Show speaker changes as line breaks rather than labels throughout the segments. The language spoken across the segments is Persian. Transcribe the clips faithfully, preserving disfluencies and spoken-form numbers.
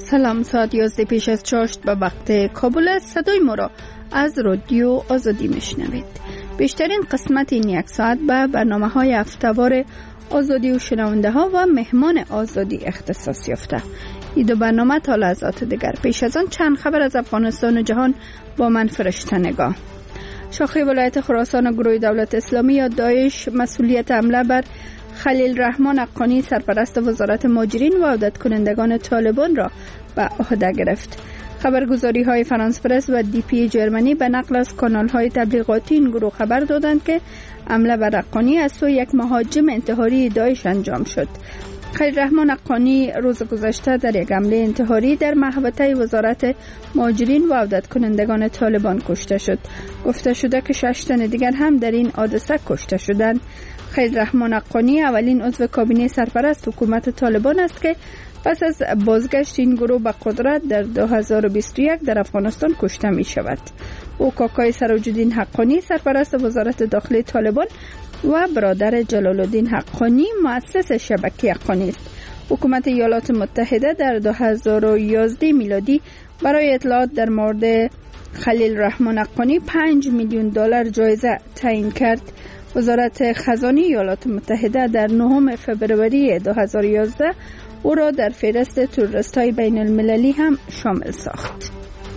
سلام، ساعت یازده پیش از چاشت به وقت کابل است. صدای ما را از رادیو آزادی میشنوید. بیشترین قسمت این یک ساعت به برنامه های هفته‌وار آزادی و شنونده ها و مهمان آزادی اختصاص یافته. این دو برنامه تا لحظات دیگر. پیش از آن چند خبر از افغانستان و جهان با من فرشته نگاه. شاخه ولایت خراسان گروه دولت اسلامی یا داعش مسئولیت حمله بر خلیل رحمان حقانی سرپرست وزارت مهاجرین و عودت کنندگان طالبان را به عهده گرفت. خبرگزاری های فرانس پرس و دی پی جرمنی به نقل از کانال های تبلیغاتی این گروه خبر دادند که حمله بر حقانی از سوی یک مهاجم انتحاری داعش انجام شد. خلیل رحمان حقانی روز گذشته در یک حمله انتحاری در محوطه وزارت مهاجرین و عودت کنندگان طالبان کشته شد. گفته شده که شش تن دیگر هم در این حادثه کشته شدند. خلیل رحمان حقانی اولین عضو کابینه سرپرست حکومت طالبان است که پس از بازگشت این گروه به قدرت در دو هزار و بیست و یک در افغانستان کشته می شود. او کاکای سراج‌الدین حقانی سرپرست وزارت داخلی طالبان و برادر جلال الدین حقانی مؤسس شبکه حقانی است. حکومت ایالات متحده در دو هزار و یازده میلادی برای اطلاعات در مورد خلیل رحمان حقانی پنج میلیون دلار جایزه تعیین کرد. وزارت خزانه ایالات متحده در نهم فوریه دو هزار و یازده او را در فهرست تروریست‌های بین المللی هم شامل ساخت.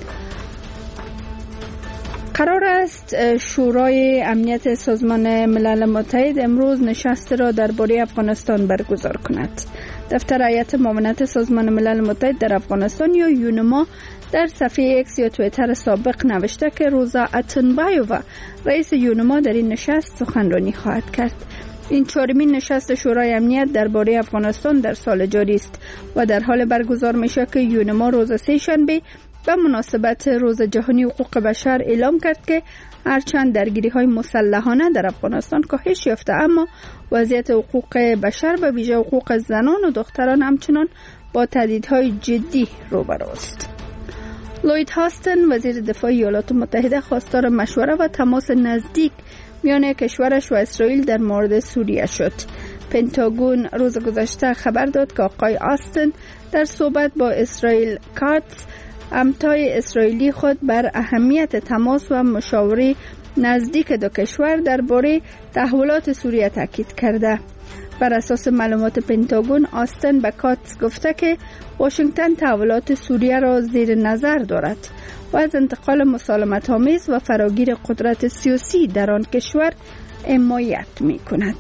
قرار است شورای امنیت سازمان ملل متحد امروز نشست را درباره افغانستان برگزار کند. دفتر هیئت معاونت سازمان ملل متحد در افغانستان یا یونما در صفحه اکس یا توییتر سابق نوشته که روزا اتنبایووا رئیس یونما در این نشست سخنرانی خواهد کرد. این چهارمین نشست شورای امنیت درباره افغانستان در سال جاری است و در حال برگزار میشه که یونما روز سه شنبه به مناسبت روز جهانی حقوق بشر اعلام کرد که هرچند درگیری های مسلحانه در افغانستان کاهش یافته اما وضعیت حقوق بشر و ویژه حقوق زنان و دختران همچنان با تهدیدهای جدی روبروست. لوید هاستن وزیر دفاع ایالات متحده خواستار مشوره و تماس نزدیک میان کشورش و اسرائیل در مورد سوریه شد. پنتاگون روز گذشته خبر داد که آقای آستن در صحبت با اسرائیل کاتس همتای اسرائیلی خود بر اهمیت تماس و مشاوره نزدیک دو کشور درباره تحولات سوریه تاکید کرده. بر اساس معلومات پنتاگون آستن به کاتس گفته که واشنگتن تحولات سوریه را زیر نظر دارد و از انتقال مسالمت آمیز و فراگیر قدرت سیاسی در آن کشور حمایت می کند.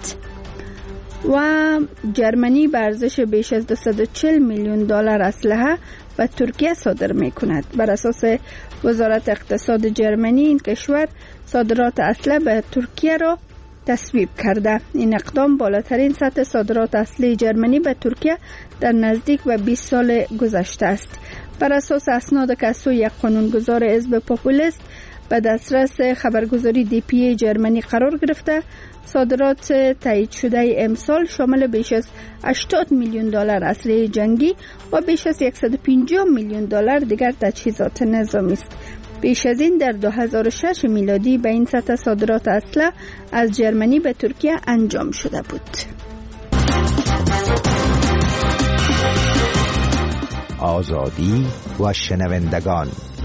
و جرمنی به ارزش بیش از دویست و چهل میلیون دلار اسلحه به ترکیه صادر می کند. بر اساس وزارت اقتصاد جرمنی این کشور صادرات اسلحه به ترکیه را تصویب کرده. این اقدام بالاترین سطح صادرات اسلحه جرمنی به ترکیه در نزدیک به بیست سال گذشته است. بر اساس اسناد که از سوی یک قانونگذار حزب پاپولیست به دسترس خبرگزاری دی پی جرمنی قرار گرفته، صادرات تایید شده امسال شامل بیش از هشتاد میلیون دلار اسلحه جنگی و بیش از صد و پنجاه میلیون دلار دیگر تجهیزات نظامی است. بیش از این در دو هزار و شش میلادی به این سطح صادرات اسلحه از جرمنی به ترکیه انجام شده بود.
آزادی و شنوندگان.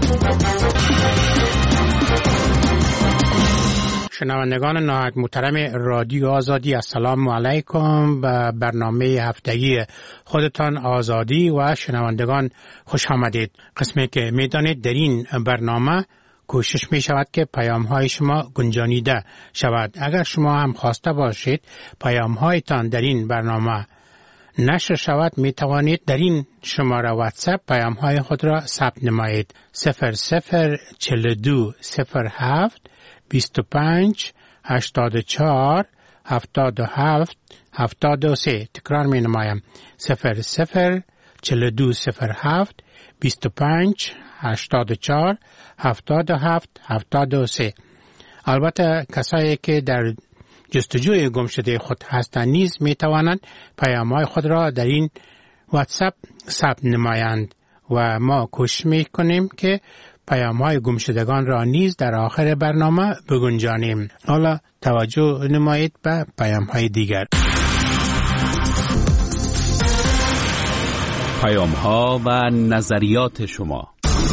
شنوندگان نهایت محترم رادیو آزادی، السلام علیکم. به برنامه هفتگی خودتان آزادی و شنوندگان خوش آمدید. قسمی که میدانید در این برنامه کوشش می شود که پیام های شما گنجانیده شود. اگر شما هم خواسته باشید پیام هایتان در این برنامه نشر شود، می توانید در این شماره واتساپ پیام های خود را ثبت نمایید. صفر صفر چهل و دو صفر هفت بیست و پنج هشتاد و چهار هفتاد و هفت هفتاد و سه. تکرار می نمایم. صفر صفر چهل و دو صفر هفت بیست و پنج هشتاد و چهار هفتاد و هفت هفتاد و سه. البته کسایی که در جستجوی گمشده خود هستند نیز می توانند پیام‌های خود را در این واتساپ ثبت نمایند و ما کوشش می کنیم که پیام‌های گمشدگان را نیز در آخر برنامه بگنجانیم. حالا توجه نمایید به پیام‌های دیگر.
پیام‌ها و نظریات شما.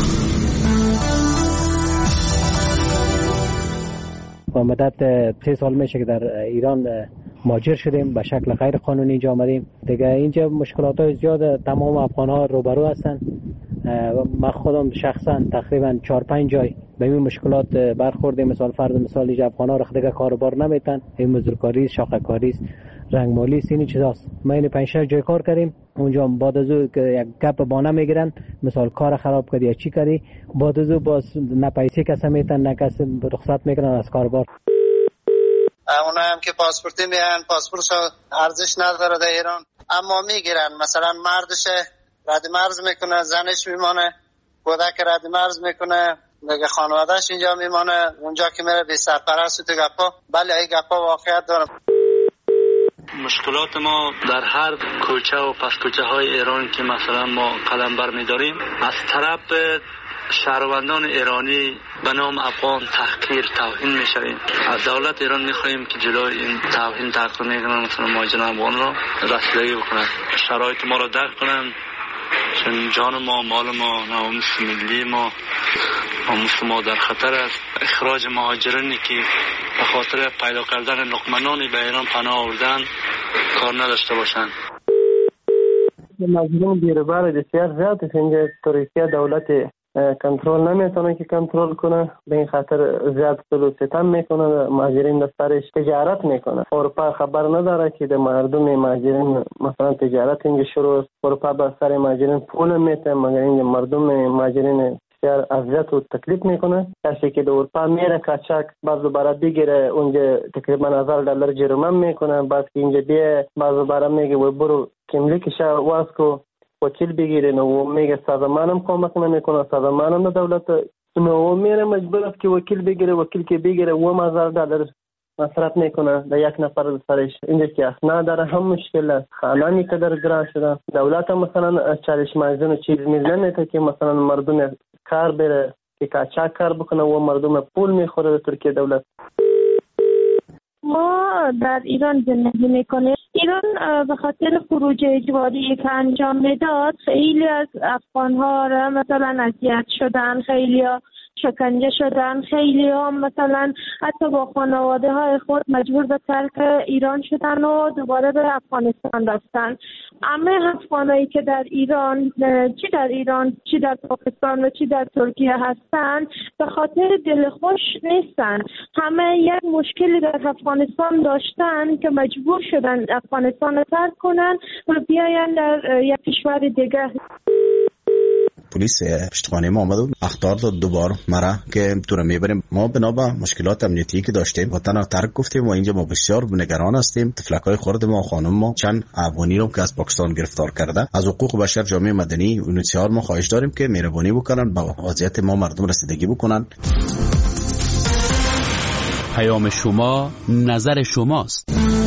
با مدت سه سال میشه که در ایران مهاجر شدیم، به شکل غیر قانونی اینجا آمدیم. دیگه اینجا مشکلات های زیاد تمام افغان ها روبرو هستن. من خودم شخصا تقریبا چهار پنج جای به این مشکلات برخوردیم. مثال فرض مثال اینجا افغان ها دیگه کاروبار نمیتن، این مزدورکاری، شاخه‌کاری، رنگمالی، این چیزاست. ما این پنج شش جای کار کردیم. اونجا بعد از اون یک گپ بانه میگیرن، مثال کار خراب کردی یا چی کردی، بعد از اون باز نه پیسه کس میتن نه کس رخصت میکنن از کاربار.
اونا هم که پاسپورتی میان، پاسپورتش ارزش نداره در ایران، اما میگیرن. مثلا مردش رد مرز میکنه، زنش میمانه، کودک رد مرز میکنه، دیگه خانوادهش اینجا میمانه، اونجا که میره بی سرپرست و گپا. بله این گپا واقعیت داره.
مشکلات ما در هر کوچه و پس کوچه های ایران که مثلا ما قلم بر میداریم، از طرف شهروندان ایرانی به نام افغان تحقیر توهین میشویم. از دولت ایران میخواهیم که جلوی این توهین تحقیر میکنن مثلا مهاجران افغان را رسیدگی بکنن، شرایط ما را درک کنن، چون جان ما، مال ما، ناموس ملی ما، ناموس ما در خطر است. اخراج مهاجرانی که به خاطر پیدا کردن لقمه‌نانی به ایران پناه آوردن کار نداشته باشند.
مجموع بیروبار بسیار زیاد است. اینجا ترکیه دولت کنترل نمیتونه که کنترل کنه، به این خاطر زیاد ظلم و ستم میکنه، مهاجرین دسترش تجارت میکنه. اروپا خبر نداره که د مردم مهاجرین مثلا تجارت اینجا شروع است. اروپا به سر مهاجرین پول میته، مگر اینجا مردم مهاجرین بسیار اذیت و تکلیف میکنه. کسی که در اروپا میره کاچاک بعض برای بگیره اونجا تقریبا هزار دلار جریمه میکنه، بعد که اینجا بیه بعض برای میگه و برو کملیکش واس کو وکیل بگیرین و میگه سازمانم کمک نمیکنه، سازمانم دولت نو میره مجبور است که وکیل بگیره، وکیل که بگیره و هزار دلار مصرف میکنه در یک نفر سرش. اینجا که اخنا داره هم مشکل است، خانانی که در گران شده. دولت هم مثلا چالش مازن و چیز میزنه که مثلا مردم کار بره که کاچاک کار بکنه و مردم پول میخوره در ترکیه دولت.
ما در ایران زندگی میکنیم. ایران به خاطر خروج اجباری که انجام میداد خیلی از افغان‌ها را مثلا اذیت شدن، خیلی شکنجه شدن، خیلی هم مثلا حتی با خانواده های خود مجبور به ترک ایران شدن و دوباره به افغانستان رفتن. همه افغانایی که در ایران، چی در ایران، چی در پاکستان و چی در ترکیه هستن، به خاطر دلخوش نیستن. همه یک مشکلی در افغانستان داشتن که مجبور شدن افغانستان رو ترک کنن و بیاین در یک کشور دیگه.
پلیس پشتخانه ما آمد و اخطار داد دوبار مرا که تو رو میبریم. ما بنا به مشکلات امنیتی که داشتیم وطن رو ترک گفتیم و اینجا ما بسیار نگران هستیم. تفلکای خورد ما و خانم ما چند افغانی رو که از پاکستان گرفتار کرده. از حقوق بشر، جامعه مدنی و یونیسیار ما خواهش داریم که مهربانی بکنن، با وضعیت ما مردم رسیدگی بکنن.
پیام شما نظر شماست.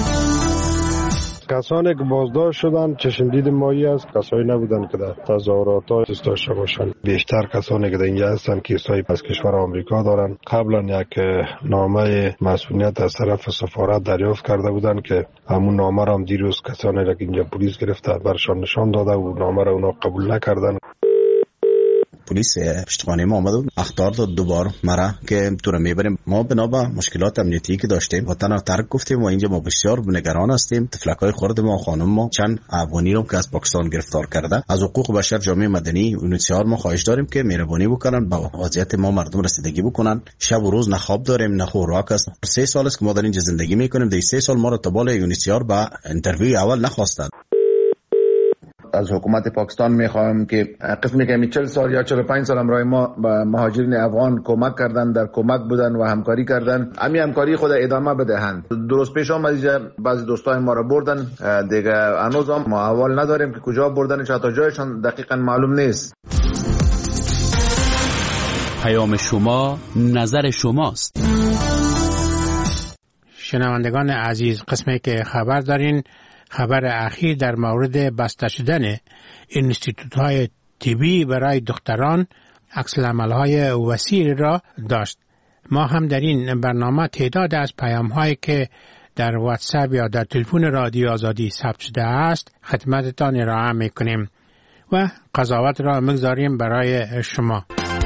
کسانی که بازداشت شدن چشمدید مایی است، کسایی نبودن که در تظاهرات ها دست داشته باشند. بیشتر کسانی که در اینجا هستند کیسایی از کشور آمریکا دارند. قبلا یک نامه مسئولیت از طرف سفارت دریافت کرده بودند که همون نامه را هم دیروز کسانی را که اینجا پلیس گرفته برشان نشان داده و نامه را اونا قبول نکردن.
پلیس پشتخانه ما آمد و اخطار داد دوبار مرا که تو رو میبریم. ما بنا به مشکلات امنیتی که داشتیم وطن رو ترک گفتیم و اینجا ما بسیار نگران هستیم. تفلکای خورد ما و خانم ما چند افغانی رو که از پاکستان گرفتار کرده. از حقوق بشر، جامعه مدنی و یونیسیار ما خواهش داریم که مهربانی بکنن، با وضعیت ما مردم رسیدگی بکنن. شب و روز نه خواب داریم نه خوراک است. سه سال است که ما در اینجا زندگی میکنیم. در سه سال ما رو تبال یونیسیار با اینترویو اول نخواستند.
از حکومت پاکستان میخوایم که قسمی که چهل سال یا چهل و پنج سال همراه ما به مهاجرین افغان کمک کردن، در کمک بودن و همکاری کردن، همین همکاری خود ادامه بدهند. درست پیش آمد بعضی دوستای ما را بردن، دیگه هنوز هم ما احوال نداریم که کجا بردنش، حتی جایشان دقیقاً معلوم نیست.
پیام شما نظر شماست.
شنوندگان عزیز، قسمی که خبر دارین، خبر اخیر در مورد بسته شدن انستیتوت های طبی برای دختران عکس العمل‌های وسیع را داشت. ما هم در این برنامه تعداد از پیام هایی که در واتساپ یا در تلفن رادیو آزادی ثبت شده است خدمتتان ارائه می‌کنیم. و قضاوت را میگذاریم برای شما.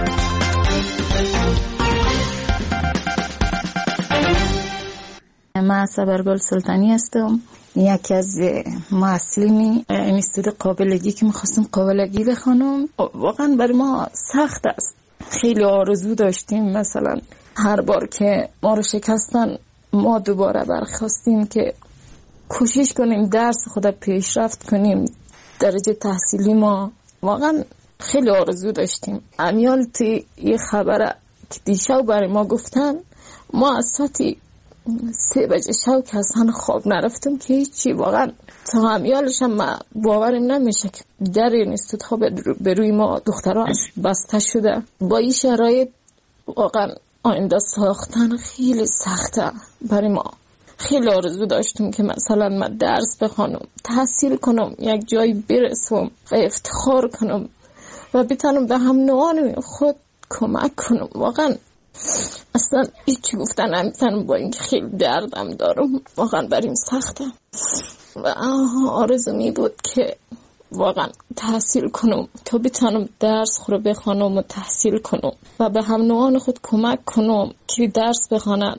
من صبرگل سلطانی هستم، یکی از معلمین انستیتوت قابلگی که میخواستم قابلگی بخونم. واقعا برای ما سخت است. خیلی آرزو داشتیم مثلا هر بار که ما رو شکستن ما دوباره برخواستیم که کوشش کنیم درس خود پیشرفت کنیم. درجه تحصیلی ما واقعا خیلی آرزو داشتیم. امیال تی یه خبره که دیشب برای ما گفتن، ما از ساعتی سه بجه شب که اصلا خواب نرفتم که هیچی. واقعا تا همیالش هم باورم نمیشه که در انستیتوت ها به روی ما دخترها بسته شده. با این شرایط واقعا آینده ساختن خیلی سخته برای ما. خیلی آرزو داشتم که مثلا من درس بخونم، تحصیل کنم، یک جایی برسم و افتخار کنم و بتونم به هم نوعان خود کمک کنم. واقعا اصلا هیچی گفتن نمیتونم با اینکه خیلی دردم دارم. واقعا بریم سخته و آرزو می بود که واقعا تحصیل کنم تا بتونم درس خود بخونم و تحصیل کنم و به هم نوعان خود کمک کنم که درس بخونن.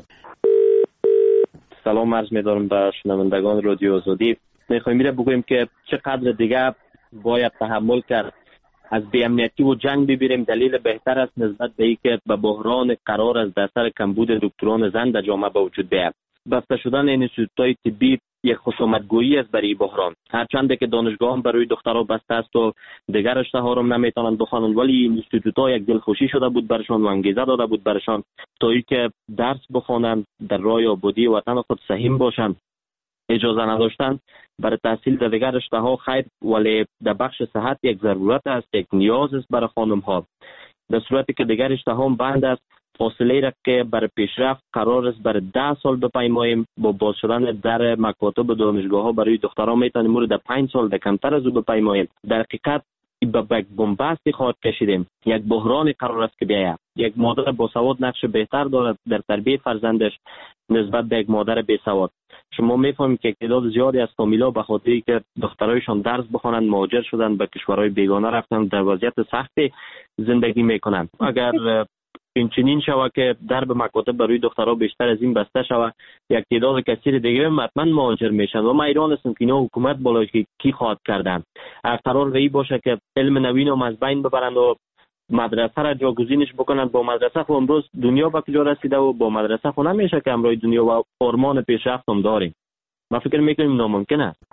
سلام عرض می‌دارم به شنوندگان رادیو آزادی. می‌خوایم میره بگوییم که چقدر دیگه باید تحمل کرد از بی‌امنیتی و جنگ ببینیم. دلیل بهتر است نسبت به اینکه به بحران قرار از در سر کمبود دکتران زن در جامعه به وجود بیاید. بسته شدن انستیتوت‌های طبی یک خصومت‌گویی است برای بحران. هرچند که دانشگاهان برای دخترها بسته است و دیگر رشته‌ها را نمیتوانند بخوانند، ولی انستیتوت‌ها یک دلخوشی شده بود برشان و انگیزه داده بود برشان تا اینکه درس بخوانند، در راه آبادی وطن خود سهیم باشند. اجازه نداشتن برای تحصیل در دیگر رشته‌ها خیر، ولی در بخش صحت یک ضرورت است، یک نیاز است برای خانم‌ها. در صورتی که دیگر رشته‌ها بند است، فاصله را که برای پیشرفت قرار است برای ده سال بپیماییم، با باز شدن در مکاتب دانشگاه‌ها برای دختران میتونیم مورد پنج سال در کمتر از او بپیماییم. در حقیقت به یک بنبستی خواهد کشیدیم. یک بحران قرار است که بیاید. یک مادر با سواد نقش بهتر دارد در تربیت فرزندش نسبت به یک مادر بی سواد. شما میفهمید که تعداد زیادی از فامیلا به خاطری که دخترایشان درس بخوانند مهاجر شدند، به کشورهای بیگانه رفتند، در وضعیت سختی زندگی میکنند. اگر این چنین شود که درب مکاتب برای دخترها بیشتر از این بسته شود، یک تعداد کثیر دیگه حتما مهاجر میشن و ما ایران هستیم که اینا حکومت بالای که کی خواهد کردن. قرار به این باشه که علم نوین هم از بین ببرند و مدرسه را جاگزینش بکنند. با مدرسه خو امروز دنیا به کجا رسیده و با مدرسه خو نمیشه که امروز دنیا و آرمان پیشرفت هم داریم. ما فکر میکنیم ناممکن است.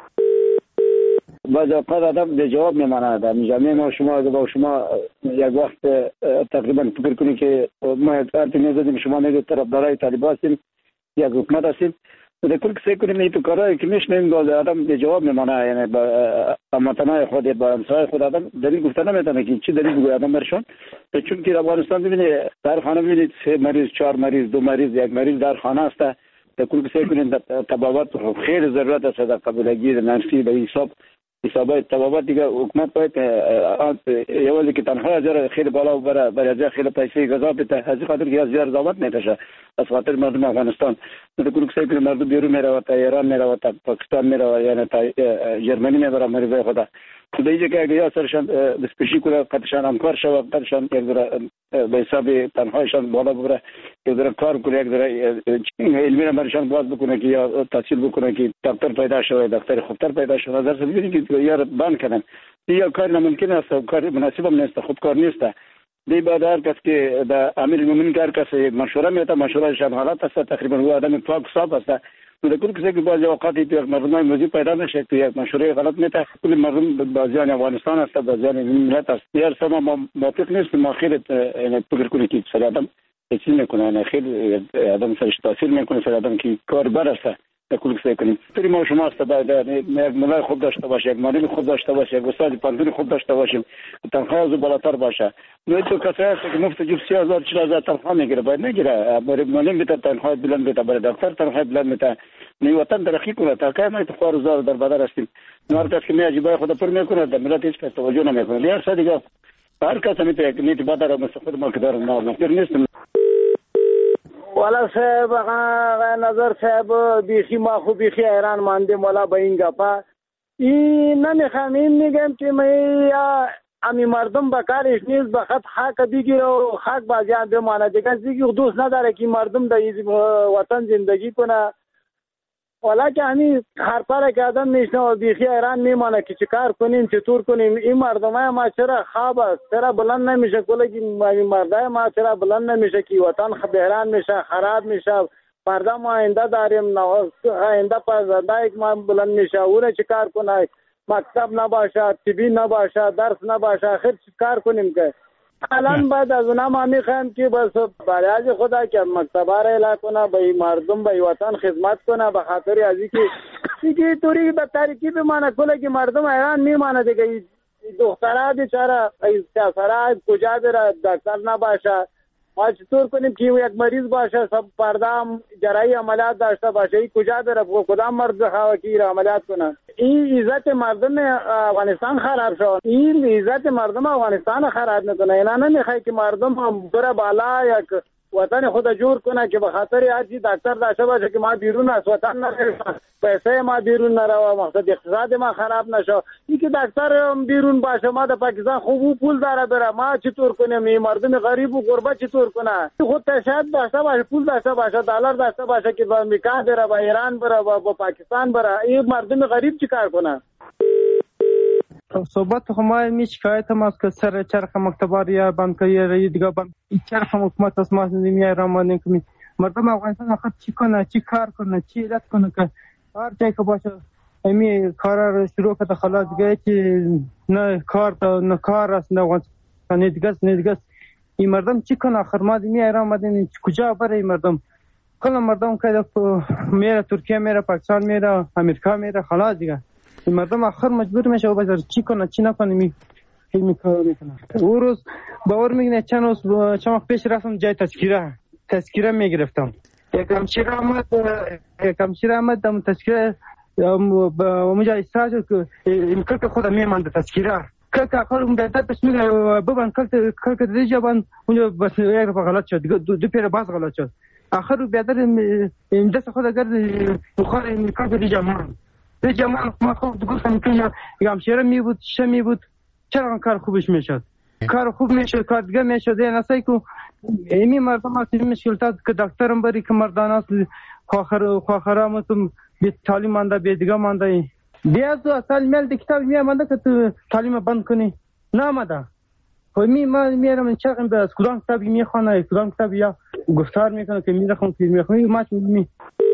بعض اوقات آدم به جواب میماند. جامعه ما شما اگه با شما یک وقت تقریبا فکر کنید که ما ارتباط نمی‌ذاریم، شما میگید طرفدارای طالبان هستیم، یک حکومت هستیم، در کل کسی کنیم این تو کارهای که میشنیم آدم به جواب میماند. یعنی با هموطنای خود با همسایه خود آدم دلیل گفتن نمیتونه که چی دلیل بگه آدم برشون. چون که افغانستان ببینید در خانه ببینید سه مریض، چهار مریض، دو مریض، یک مریض در خانه است. در کل کسی کنیم تبابات خیلی ضرورت است در قبولگی منفی به حساب حسابای تبابات دیگه حکومت باید یه ولی که تنها از خیلی بالا بره برای از خیلی پیسه غذا بده، از خاطر که از زیاد ضابط نمیشه، از خاطر مردم افغانستان در کل کسی که مردم بیرون میره تا ایران میره تا پاکستان میره یعنی تا جرمنی میبره مریضای خدا خدا اینجا که اگه یا سرشان بسپشی کنه قدشان همکار شود، قدشان یک ذره به حساب تنهایشان بالا ببره، یک ذره کار کنه، یک ذره علمی را برشان باز بکنه که یا تحصیل بکنه که دکتر پیدا شود، دکتر خوبتر پیدا شود. در ببینید که یار بند کردن یا کار ناممکن است، کار مناسب هم نیست، خوب کار نیست. دی بعد هر کس که در امیر المؤمنین کار کس مشوره میده، مشوره شان حالات است، تقریبا او آدم پاک صاف است. در کل کسی که بعضی اوقاتی تو مردمای موضوع پیدا نشه که یک مشوره غلط میده، کل مردم بازیان افغانستان است، بازیان ملت است. یار سما ما موافق نیست، ما خیلی یعنی فکر کنیم که سر آدم چیزی میکنه، یعنی خیلی آدم سرش تاثیر میکنه، سر آدم که کاربر است. در کل کسی کنیم پری ما شما است باید یک ملای خوب داشته باشه، یک معلم خوب داشته باشه، یک استاد پانتون خوب داشته باشیم، تنخواه از بالاتر باشه. نه تو کسی هست که مفت جیب سی هزار چهل هزار تنخواه میگیره، باید نگیره. برای معلم بیت تنخواه بلند بیت، برای دکتر تنخواه بلند بیت. نه وطن ترقی کنه تا که ما تو خوار زار در بدر هستیم. هر کس که میاجبای خود پر میکنه، در ملت هیچ کس توجه نمیکنه. لیار صدیقه هر کس میتونه که نیت بدر مستفاد ما کدار ما مفکر نیستم.
والا صاحب نظر صاحب بیخی ما خو بیخی ایران ماندیم والا به این گپا
این نمیخوام این میگم که ما امی مردم به کارش نیست به خط حق بگیره و حق بازیان بمانه دیگه دیگه دوست نداره که مردم در این وطن زندگی کنه ولی که همین حرفا که آدم میشنه و بیخی ایران میمانه که چه کار کنیم چطور کنیم. این مردم های ما چرا خواب است چرا بلند نمیشه کلی که مردای ما چرا بلند نمیشه که وطن بحران میشه خراب میشه فردا ما آینده داریم آینده پرزنده ما بلند میشه اونه چه کار کنه مکتب نباشه طبی نباشه درس نباشه آخر چه کار کنیم که الان بعد از اونها ما میخوایم که بس برای خدا که مکتبا را اعلام کنه به مردم به وطن خدمت کنه به خاطر از اینکه دیگه طوری به تاریکی بمانه کله که مردم ایران میمانه دیگه دخترها بیچاره سیاسرها کجا بره دکتر نباشه ما چطور کنیم که یک مریض باشه سب پرده جراحی عملیات داشته باشه این کجا بره کدام مرد بخواه که این عملیات کنه. این عزت مردم افغانستان خراب شد این عزت مردم افغانستان خراب نکنه. اینا نمیخواه که مردم هم بره بالا یک وطن خود جور کنه که به خاطر هرچی دکتر داشته باشه که ما بیرون از وطن نره پیسه ما بیرون نره مقصد اقتصاد ما خراب نشه. این که دکتر بیرون باشه ما در پاکستان خوب پول داره بره ما چطور کنیم این مردم غریب و غربت چطور کنه خود تشهد داشته باشه پول داشته باشه دلار داشته باشه که به امریکا بره به ایران بره به پاکستان بره این مردم غریب چیکار کنه.
صحبت خما می شکایت ما است که سر چرخ مکتبار یا بانکایی دیگه بانک این چرخ حکومت است ما نمیای رامانه که مردم افغانستان آخر چی کنه چی کار کنه چی علت کنه که هر جایی که باشه امی کار رو شروع کرده خلاص دیگه که نه کار تا نه کار است نه افغانستان دیگه است نه دیگه است این مردم چی کنه آخر ما نمیای رامانه کجا بره این مردم کل مردم که میره ترکیه میره پاکستان میره امریکا میره خلاص دیگه مردم آخر مجبور میشه و بذار چی کنه چی نکنه می می کار میکنه. او روز باور میگنه چند روز چند وقت پیش رفتم جای تذکره تذکره میگرفتم یک همشیر آمد یک همشیر آمد دم تذکره اونجا استراحت که این کلک خودم میماند تذکره کلک آخر اون بیادر بس میگه ببن کلک کلک دیجا بان اونجا بس یک دفعه غلط شد دو, دو پیر باز غلط شد آخر بیادر این دست خود اگر بخار این کلک دیجا مان به جمال ما خوب گفتم که همشیره می بود چه می بود چرا کار خوبش میشد کار خوب میشد کار دیگه میشد این اصلا که ایمی مردم اصلی مشکلات که دکترم بری که مردان اصلی خواخر خواخرامتون به تعلیم مانده به دیگه مانده بیاز دو اصلا میل دی کتاب میامده که تو تعلیم بند کنی نامده خب می ما میرم چرا به از کدام کتابی میخوانه کدام کتابی یا گفتار میکنه که میرخم که میخوام ما می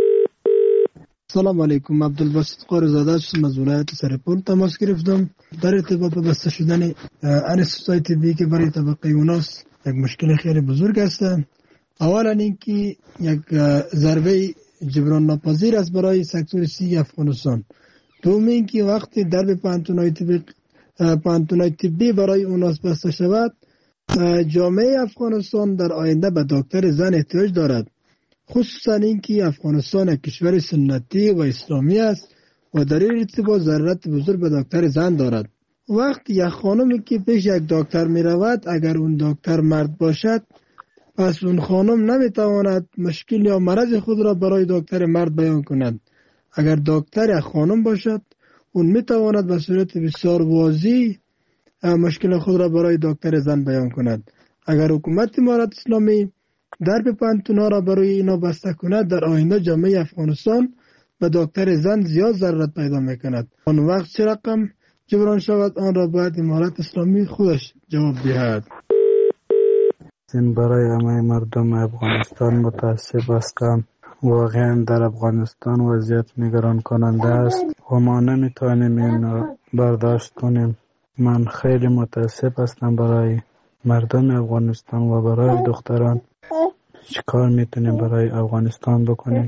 سلام علیکم عبدالباسط قارزاده هستم از ولایت سرپل تماس گرفتم در ارتباط با بسته شدن ان سوسایتی بی که برای طبقه اوناس یک مشکل خیلی بزرگ است. اولا اینکه یک ضربه جبران ناپذیر است برای سکتور سی افغانستان. دوم اینکه وقتی درب پانتونای طبی پانتونای طبی برای اوناس بسته شود جامعه افغانستان در آینده به دکتر زن احتیاج دارد، خصوصا اینکه افغانستان یک کشور سنتی و اسلامی است و در این ارتباط ضرورت بزرگ به دکتر زن دارد. وقتی یک خانمی که پیش یک دکتر می رود اگر اون دکتر مرد باشد پس اون خانم نمی تواند مشکل یا مرض خود را برای دکتر مرد بیان کند. اگر دکتر یک خانم باشد اون می تواند به صورت بسیار واضح مشکل خود را برای دکتر زن بیان کند. اگر حکومت امارت اسلامی درب پانتونا را برای اینا بسته کند در آینده جامعه افغانستان به دکتر زن زیاد ضرورت پیدا میکند. آن وقت چه رقم جبران شود آن را باید امارت اسلامی خودش جواب دهد.
این برای همه مردم افغانستان متاسف هستم. واقعا در افغانستان وضعیت نگران کننده است و ما نمیتوانیم این برداشت کنیم. من خیلی متاسف هستم برای مردم افغانستان و برای دختران. چیکار میتونیم برای افغانستان بکنیم؟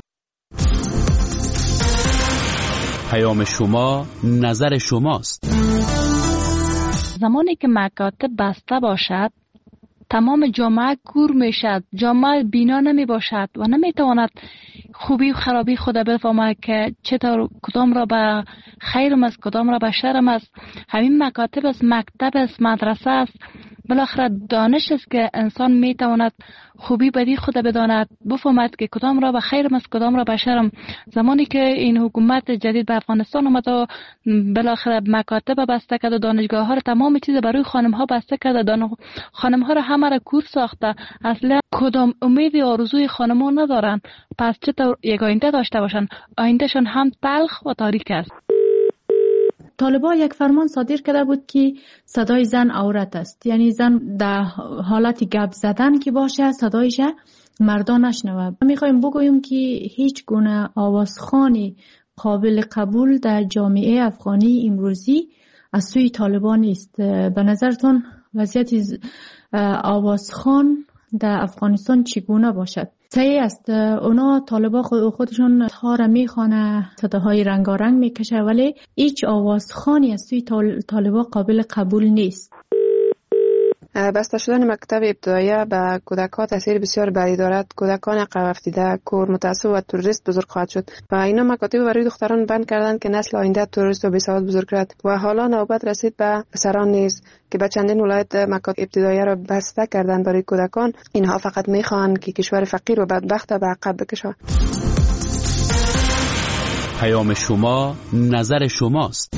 پیام شما نظر شماست.
زمانی که مکاتب بسته باشد تمام جامعه کور میشد، جامعه بینا نمی باشد و نمی تواند خوبی و خرابی خود بفهمد که چطور کدام را به خیرم است کدام را به شرم است. همین مکاتب است، مکتب است، مدرسه است. بالاخره دانش است که انسان میتواند خوبی بدی خود بداند، بفهمد که کدام را به خیر است کدام را به شر. زمانی که این حکومت جدید به افغانستان آمد و بالاخره مکاتب بسته کرد و دانشگاه ها را تمام چیز برای خانم ها بسته کرد، خانم ها را همه را کور ساخته، اصلا کدام امید و آرزوی خانم ها ندارن. پس چطور یک آینده داشته باشن؟ آیندهشان هم تلخ و تاریک است.
طالبان یک فرمان صادر کرده بود که صدای زن عورت است، یعنی زن در حالت گپ زدن که باشه صدایش مردان نشنوه. میخوایم بگوییم که هیچ گونه آوازخوانی قابل قبول در جامعه افغانی امروزی از سوی طالبان نیست. به نظرتون وضعیت آوازخوان در افغانستان چگونه باشد؟ صحیح است، اونا طالبان خودشون ها را میخوانه، صداهای رنگارنگ میکشه، ولی هیچ آوازخوانی از سوی طالبان قابل قبول نیست.
بسته شدن مکتب ابتدایی به کودکان تاثیر بسیار بدی دارد. کودکان عقب افتاده، کور، متعصب و تروریست بزرگ خواهد شد و اینا مکاتب برای دختران بند کردند که نسل آینده تروریست و بیسواد بزرگ کرد و حالا نوبت رسید به پسران نیز که به چندین ولایت مکاتب ابتدایی را بسته کردند برای کودکان. اینها فقط میخواهند که کشور فقیر و بدبخت به عقب بکشند.
پیام شما نظر شماست.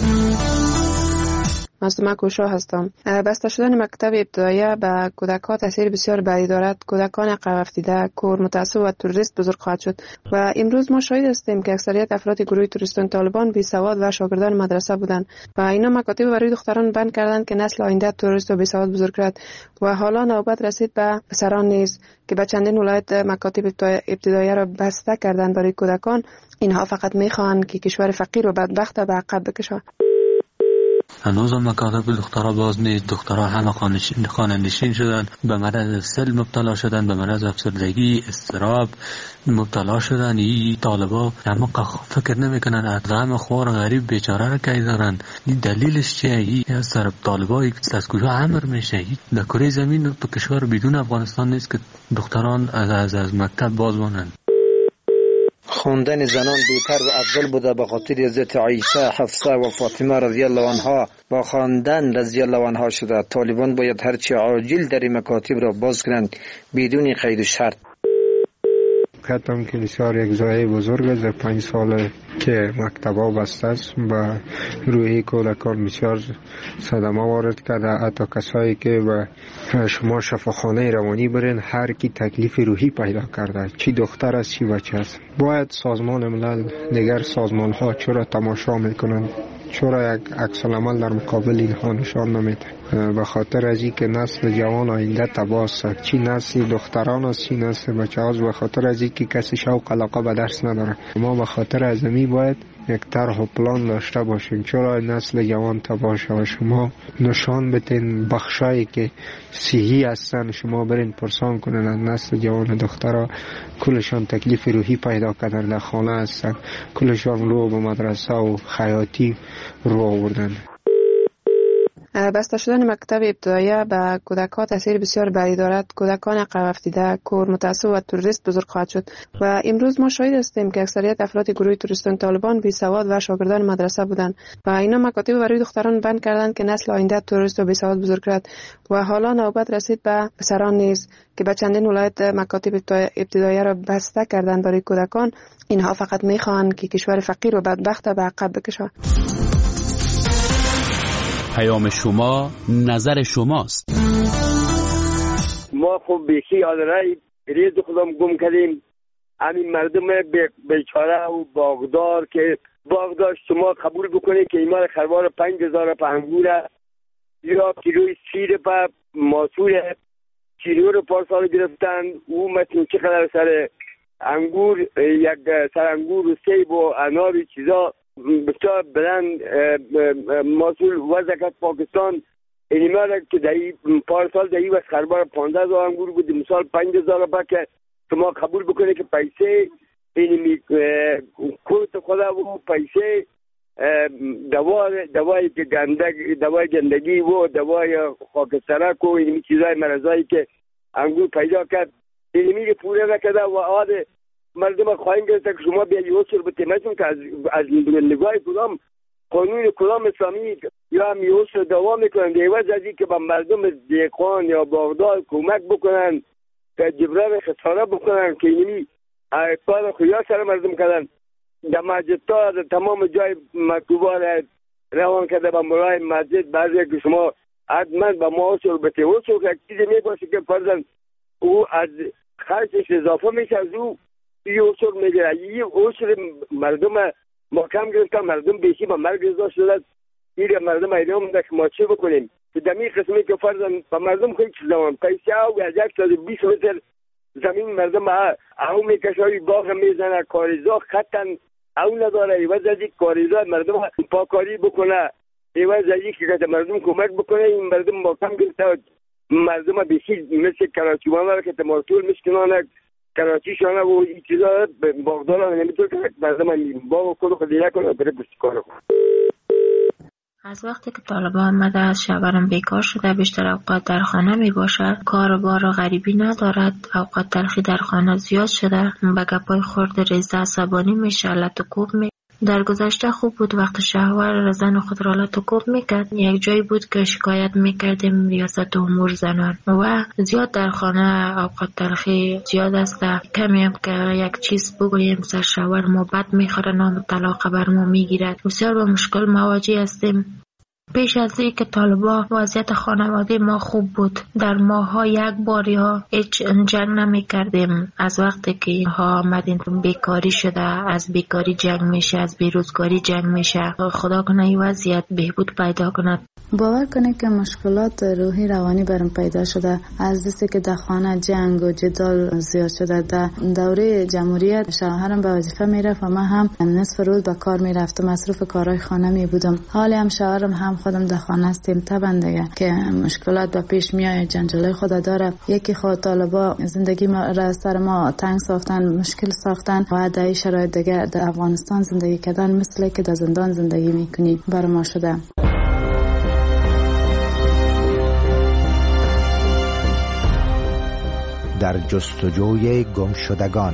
مصطفی کوشا هستم. بسته شدن مکتب ابتدایی به کودکان تاثیر بسیار بدی دارد. کودکان عقب افتاده، کور، متعصب و تروریست بزرگ خواهد شد و امروز ما شاهد هستیم که اکثریت افراد گروه تروریستان طالبان بی سواد و شاگردان مدرسه بودند و اینا مکاتب برای دختران بند کردند که نسل آینده تروریست و بی سواد بزرگ کرد و حالا نوبت رسید به پسران نیز که به چندین ولایت مکاتب ابتدایی را بسته کردند برای کودکان. اینها فقط میخواهند که کشور فقیر و بدبخت به عقب بکشند.
هنوز هم مکاتب دخترها باز نیست. دخترها همه خانه نشین شدن، به مرض سل مبتلا شدن، به مرض افسردگی، اضطراب مبتلا شدن. این طالبا همه فکر نمیکنن از غم خوار غریب بیچاره را کی دارن. این دلیلش چیه؟ این سر طالبای از کجا امر میشه؟ در کره زمین تو کشور بدون افغانستان نیست که دختران از از, از مکتب باز مانند.
خواندن زنان بهتر و افضل بوده به خاطر حضرت عایشه، حفصه و فاطمه رضی الله عنها با خواندن رضی الله عنها شده. طالبان باید هرچی عاجل در مکاتب را باز کنند بدون قید و شرط.
حتم که بسیار یک ضایعه بزرگ است. در پنج سال که مکتبا بسته است و روحی کودکان بسیار صدمه وارد کرده. حتی کسایی که به شما شفاخانه روانی برین هر کی تکلیف روحی پیدا کرده، چی دختر است چی بچه است. باید سازمان ملل دیگر سازمان ها چرا تماشا میکنند، چرا یک عکس العمل در مقابل اینها نشان نمیده؟ به خاطر از این که نسل جوان آینده تباه است، چی نسل دختران است چی نسل بچه هاست. به خاطر از این که کسی شوق علاقه به درس نداره. ما به خاطر از می باید یک طرح و پلان داشته باشیم چرا نسل جوان تباه شود. شما نشان بتین بخشایی که صحیح هستن، شما برین پرسان کنن نسل جوان دخترها کلشان تکلیف روحی پیدا کردن، در خانه هستن، کلشان رو به مدرسه و خیاطی رو آوردن.
بسته شدن مکتب ابتدایی به کودکان تاثیر بسیار بدی دارد. کودکان عقب افتاده، کور، متعصب و تروریست بزرگ خواهد شد و امروز ما شاهد هستیم که اکثریت افراد گروه تروریستان طالبان بی سواد و شاگردان مدرسه بودند و اینا مکاتب برای دختران بند کردند که نسل آینده تروریست و بی سواد بزرگ کرد و حالا نوبت رسید به پسران نیز که به چندین ولایت مکاتب ابتدایی را بسته کردند برای کودکان. اینها فقط میخواهند که کشور فقیر و بدبخت به عقب بکشند.
پیام شما نظر شماست.
ما خب بیشی آدرای ریز خودم گم کردیم. همین مردم بیچاره و باغدار که باغدار شما قبول بکنید که ایمان خروار پنج هزار پهنگوره یا کیلوی سیر پا ماسور کیلو رو پارسال گرفتن. او مثل چقدر سر انگور، یک سر انگور و سیب و انار و چیزا بسیار بلند مسئول وزکت پاکستان اینیمه که دهی پارسال دهی و خربار پانزده هزار انگور بود، مثال پنج هزار با که شما قبول بکنه که پیسه اینیمی کوت خدا و پیسه دوای دوایی که گندگ دوای گندگی و دوای خاکسترک و اینیمی چیزای مرضایی که انگور پیدا کرد اینیمی که پوره نکده و آده مردم خواهیم گرفته که شما بیا یوچر به تیمتون که از, از نگاه کدام قانون کدام اسلامی یا میوس رو دوام میکنن در عوض از اینکه به مردم دیقان یا باغدار کمک بکنن که جبران خساره بکنن که اینمی کار خویا سر مردم کردن. در مسجد تا در تمام جای مکتوبان روان کرده به مرای مسجد بعضی که شما حتما به ما اصول بته اصول که چیزی میباشه که فرزن او از خرچش اضافه میشه از او یه اصول میگیره. یه اصول مردم محکم گرفتن، مردم بیشی به مرگ رضا شدن. این مردم اینا مونده که ما چه بکنیم که دمی قسمی که فرزن به مردم خیلی چیز دوام پیسی او از یک ساز بیس متر زمین مردم او میکشاری باغ میزنه کاریزا خطن او نداره. ایوز از یک کاریزا مردم پاکاری بکنه، ایوز از یک که مردم کمک بکنه. این مردم محکم گرفته مردم بیشی مثل کراچی وانه که تمارتول میشکنانه کراچی شانه و این چیزا باغداران نمیتونه که مردم باغ خود خود نکنه بره بستی کار کنه.
از وقتی که طالبان آمده از شوهرم بیکار شده، بیشتر اوقات در خانه می باشد، کار و بار و غریبی ندارد، اوقات تلخی در خانه زیاد شده، به گپای خورد ریزه عصبانی میشه، لط و کوب می. در گذشته خوب بود وقت شوهر زن خود را لط و کوب میکرد. یک جایی بود که شکایت میکردیم ریاست امور زنان و زیاد در خانه اوقات تلخی زیاد است. کمی هم که یک چیز بگوییم سر شوهر ما بد میخوره، نام طلاق بر ما میگیرد. بسیار با مشکل مواجه هستیم. پیش از این که طالبا وضعیت خانواده ما خوب بود. در ماها یک باری ها هیچ جنگ نمی کردیم. از وقتی که ها آمدین بیکاری شده، از بیکاری جنگ میشه، از بیروزگاری جنگ میشه. خدا کنه این وضعیت بهبود پیدا کند.
باور کنید که مشکلات روحی روانی برام پیدا شده از دستی که در خانه جنگ و جدال زیاد شده. در دوره جمهوریت شوهرم به وظیفه میرفت و من هم نصف روز به کار میرفتم، مصروف کارهای خانه می بودم. حالی هم شوهرم هم خودم در خانه هستیم. طبعا دیگه که مشکلات به پیش میاد، جنجال خود داره. یکی خود طالبا زندگی ما را سر ما تنگ ساختن، مشکل ساختن و در شرایط دیگه در افغانستان زندگی کردن مثل که در زندان زندگی میکنی بر ما شده.
در جستجوی گمشدگان.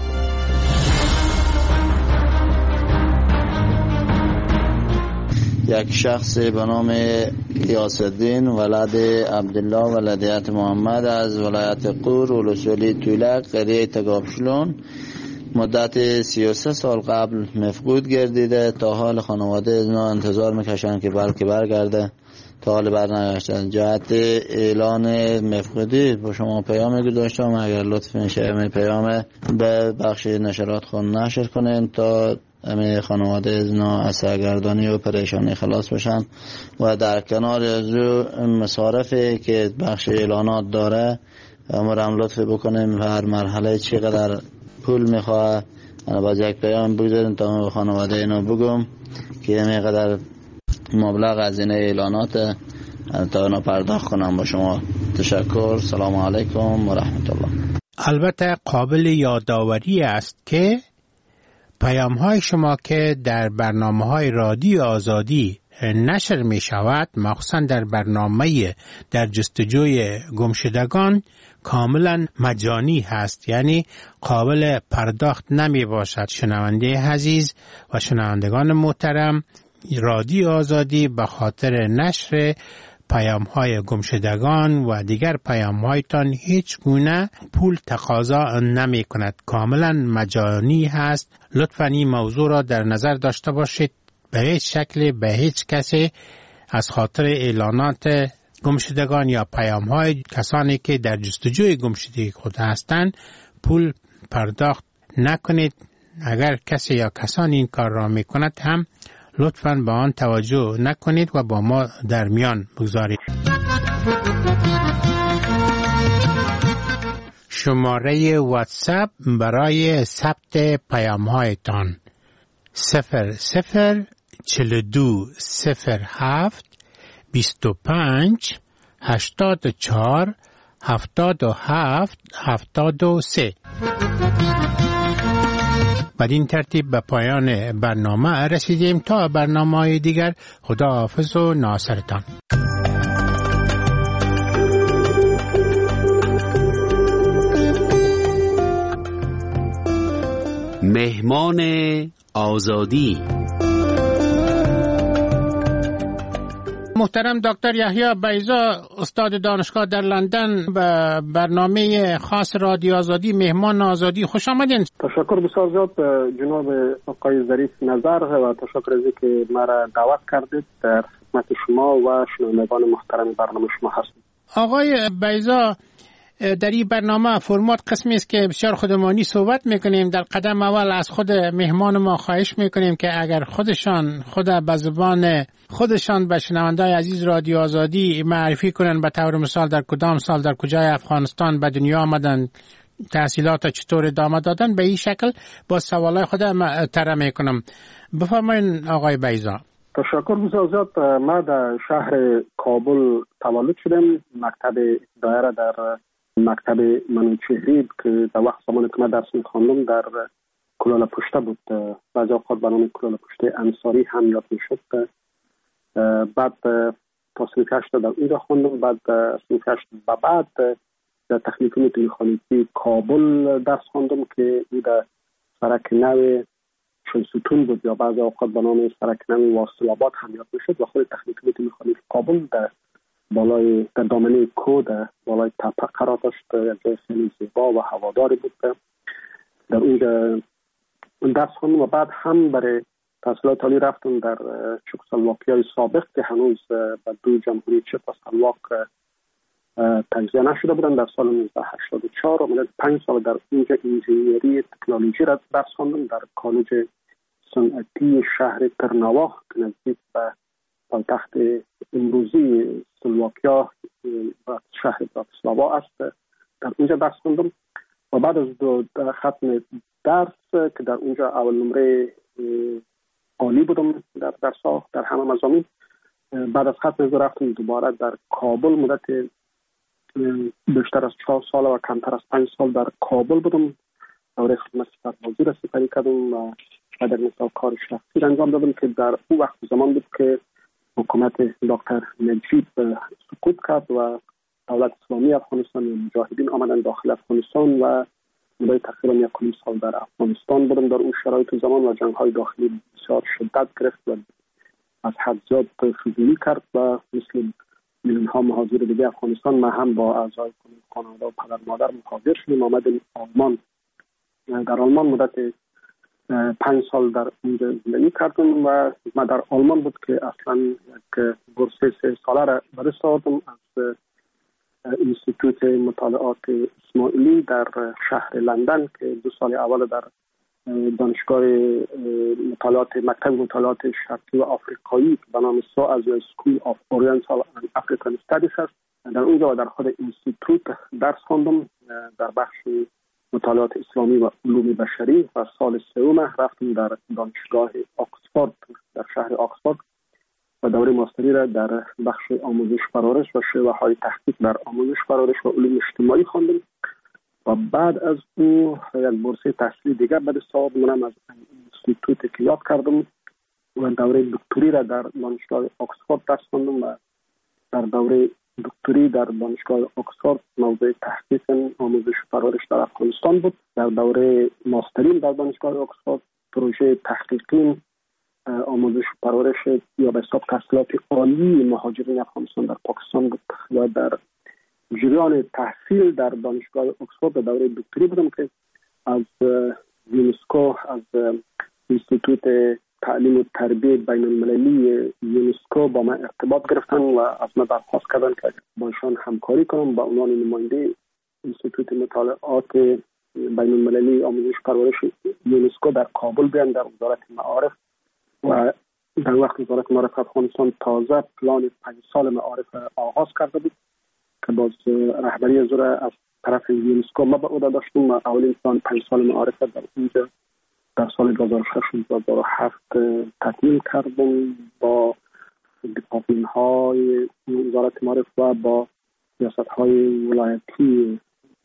یک شخص به نام غیاث‌الدین ولد عبدالله ولدیت محمد از ولایت قور ولسوالی تولک قریه تگابشلون مدت سی و سه سال قبل مفقود گردیده. تا حال خانواده از اینا انتظار میکشن که بلکه برگرده، تا حال برنگشتن. جهت اعلان مفقودی با شما پیام گذاشتم، اگر لطف میشه می پیام به بخش نشرات خون نشر کنین تا همه خانواده از اینا از سرگردانی و پریشانی خلاص بشن و در کنار از مصارفی که بخش اعلانات داره امرم لطف بکنیم و هر مرحله چقدر پول میخواه باز یک پیام بگذاریم تا خانواده اینو بگم که اینقدر مبلغ از این اعلانات تا اینا پرداخت کنم. با شما تشکر. سلام علیکم و رحمت الله.
البته قابل یادآوری است که پیام های شما که در برنامه های رادیو آزادی نشر می شود، مخصوصا در برنامه در جستجوی گمشدگان، کاملا مجانی هست، یعنی قابل پرداخت نمی باشد. شنونده عزیز و شنوندگان محترم، رادیو آزادی به خاطر نشر پیام های گمشدگان و دیگر پیام هایتان هیچ گونه پول تقاضا نمی کند، کاملا مجانی هست. لطفاً این موضوع را در نظر داشته باشید. به هیچ شکل به هیچ کسی از خاطر اعلانات گمشدگان یا پیام های کسانی که در جستجوی گمشدگی خود هستند پول پرداخت نکنید. اگر کسی یا کسانی این کار را می کند هم لطفاً به آن توجه نکنید و با ما در میان بگذارید. شماره واتساپ برای ثبت پیام هایتان صفر صفر چل دو صفر هفت بیست و پنج هشتاد و چهار هفتاد و هفت هفتاد و سه. بدین ترتیب به پایان برنامه رسیدیم. تا برنامه‌های دیگر، خدا حافظ و ناصرتان.
مهمان آزادی.
محترم دکتر یحیی بیضا استاد دانشگاه در لندن به برنامه خاص رادیو آزادی مهمان آزادی خوش آمدین.
تشکر بسیار زیاد جناب آقای ظریف نظر و تشکر از اینکه مرا دعوت کردید در خدمت شما و شنوندگان محترم برنامه شما هستم.
آقای بیضا در این برنامه فرمات قسمی است که بسیار خودمانی صحبت میکنیم. در قدم اول از خود مهمان ما خواهش میکنیم که اگر خودشان خود به زبان خودشان به شنوندای عزیز رادیو آزادی معرفی کنن، به طور مثال در کدام سال در کجای افغانستان به دنیا آمدن، تحصیلات چطور ادامه دادن، به این شکل با سوالای خود مطرح میکنم. بفرمایید آقای بیضا.
تشکر بسیار زیاد. ما در شهر کابل تولد شدم. مکتب ابتدایی را در مکتب منوچهری که در وقت زمانی که من درس می‌خواندم در کلاله پشته بود، بعضی اوقات به نام کلاله پشته انصاری هم یاد میشد. بعد تا صنف هشت در اونجا خواندم. بعد صنف هشت و بعد در تکنیک مکانیکی کابل درس خواندم که او در سرک نو شلستون بود یا بعضی اوقات به نام سرک نو واصل آباد هم یاد میشد و خود تکنیک مکانیکی کابل در بالای در دامنه کو در بالای تپه قرار داشت. یک خیلی زیبا و هواداری بود. در اونجا درس خواندم و بعد هم برای تحصیلات عالی رفتم در چکسلواکیای سابق که هنوز به دو جمهوری چک و سلواک تجزیه نشده بودن. در سال نوزده هشتاد و چهار و پنج سال در اونجا انجینیری تکنولوژی را درس خواندم در کالج صنعتی شهر ترناوا که نزدیک به پایتخت امروزی سلواکیا و شهر براتیسلاوا است. در اونجا درس خوندم و بعد از دو ختم درس که در اونجا اول نمره عالی بودم در درس‌ها در همه مضامین، بعد از ختم از رفتم دوباره در کابل مدت بیشتر از چهار سال و کمتر از پنج سال در کابل بودم. دوره خدمت سربازی را سپری کردم و در مثال کار شخصی انجام دادم که در اون وقت زمان بود که حکومت دکتر نجیب سقوط کرد و دولت اسلامی افغانستان و مجاهدین آمدن داخل افغانستان و مدت تقریبا یک کلیم سال در افغانستان بودم. در اون شرایط زمان و جنگ های داخلی بسیار شدت گرفت و از حد زیاد فضولی کرد و مثل میلیون ها مهاجر دیگه افغانستان ما هم با اعضای خانواده و پدر مادر مهاجر شدیم آمدیم آلمان. در آلمان مدت پنج سال در اونجا زندگی کردم و من در آلمان بود که اصلا یک بورس سه ساله را به دست آوردم از انستیتوت مطالعات اسماعیلی در شهر لندن که دو سال اول در دانشگاه مطالعات مکتب مطالعات شرقی و آفریقایی به نام سوآزیا اسکول آف اورینتال اند افریکن استادیز است. در اونجا و در خود انستیتوت درس خواندم در بخش مطالعات اسلامی و علوم بشری و سال سوم رفتم در دانشگاه آکسفورد در شهر آکسفورد و دوره ماستری را در بخش آموزش پرورش و شیوه‌های تحقیق در آموزش پرورش و علوم اجتماعی خواندم و بعد از او یک بورس تحصیلی دیگر به دست آوردم از انستیتوت که یاد کردم و دوره دکتری را در دانشگاه آکسفورد درس خواندم و در دوره دکتری در دانشگاه آکسفورد موضوع تحقیق آموزش پرورش در افغانستان بود. در دوره ماسترین در دانشگاه آکسفورد پروژه تحقیقی آموزش پرورش یا به حساب تحصیلات عالی مهاجرین افغانستان در پاکستان بود و در جریان تحصیل در دانشگاه آکسفورد در دوره دکتری بودم که از یونسکو از انستیتوت تعلیم و تربیت بین المللی یونسکو با من ارتباط گرفتن و از من درخواست کردن که با ایشان همکاری کنم با عنوان نماینده انستیتوت مطالعات بین المللی آموزش پرورش یونسکو در کابل بیام در وزارت معارف و در وقت وزارت معارف افغانستان تازه پلان پنج سال معارف آغاز کرده بود که باز رهبری از از طرف یونسکو ما به عهده داشتم و اولین پلان پنج سال معارف در اونجا در سال دو هزار و شش و دو هزار و هفت تکمیل کردم با دیپارتمان های وزارت معارف و با سیاست های ولایتی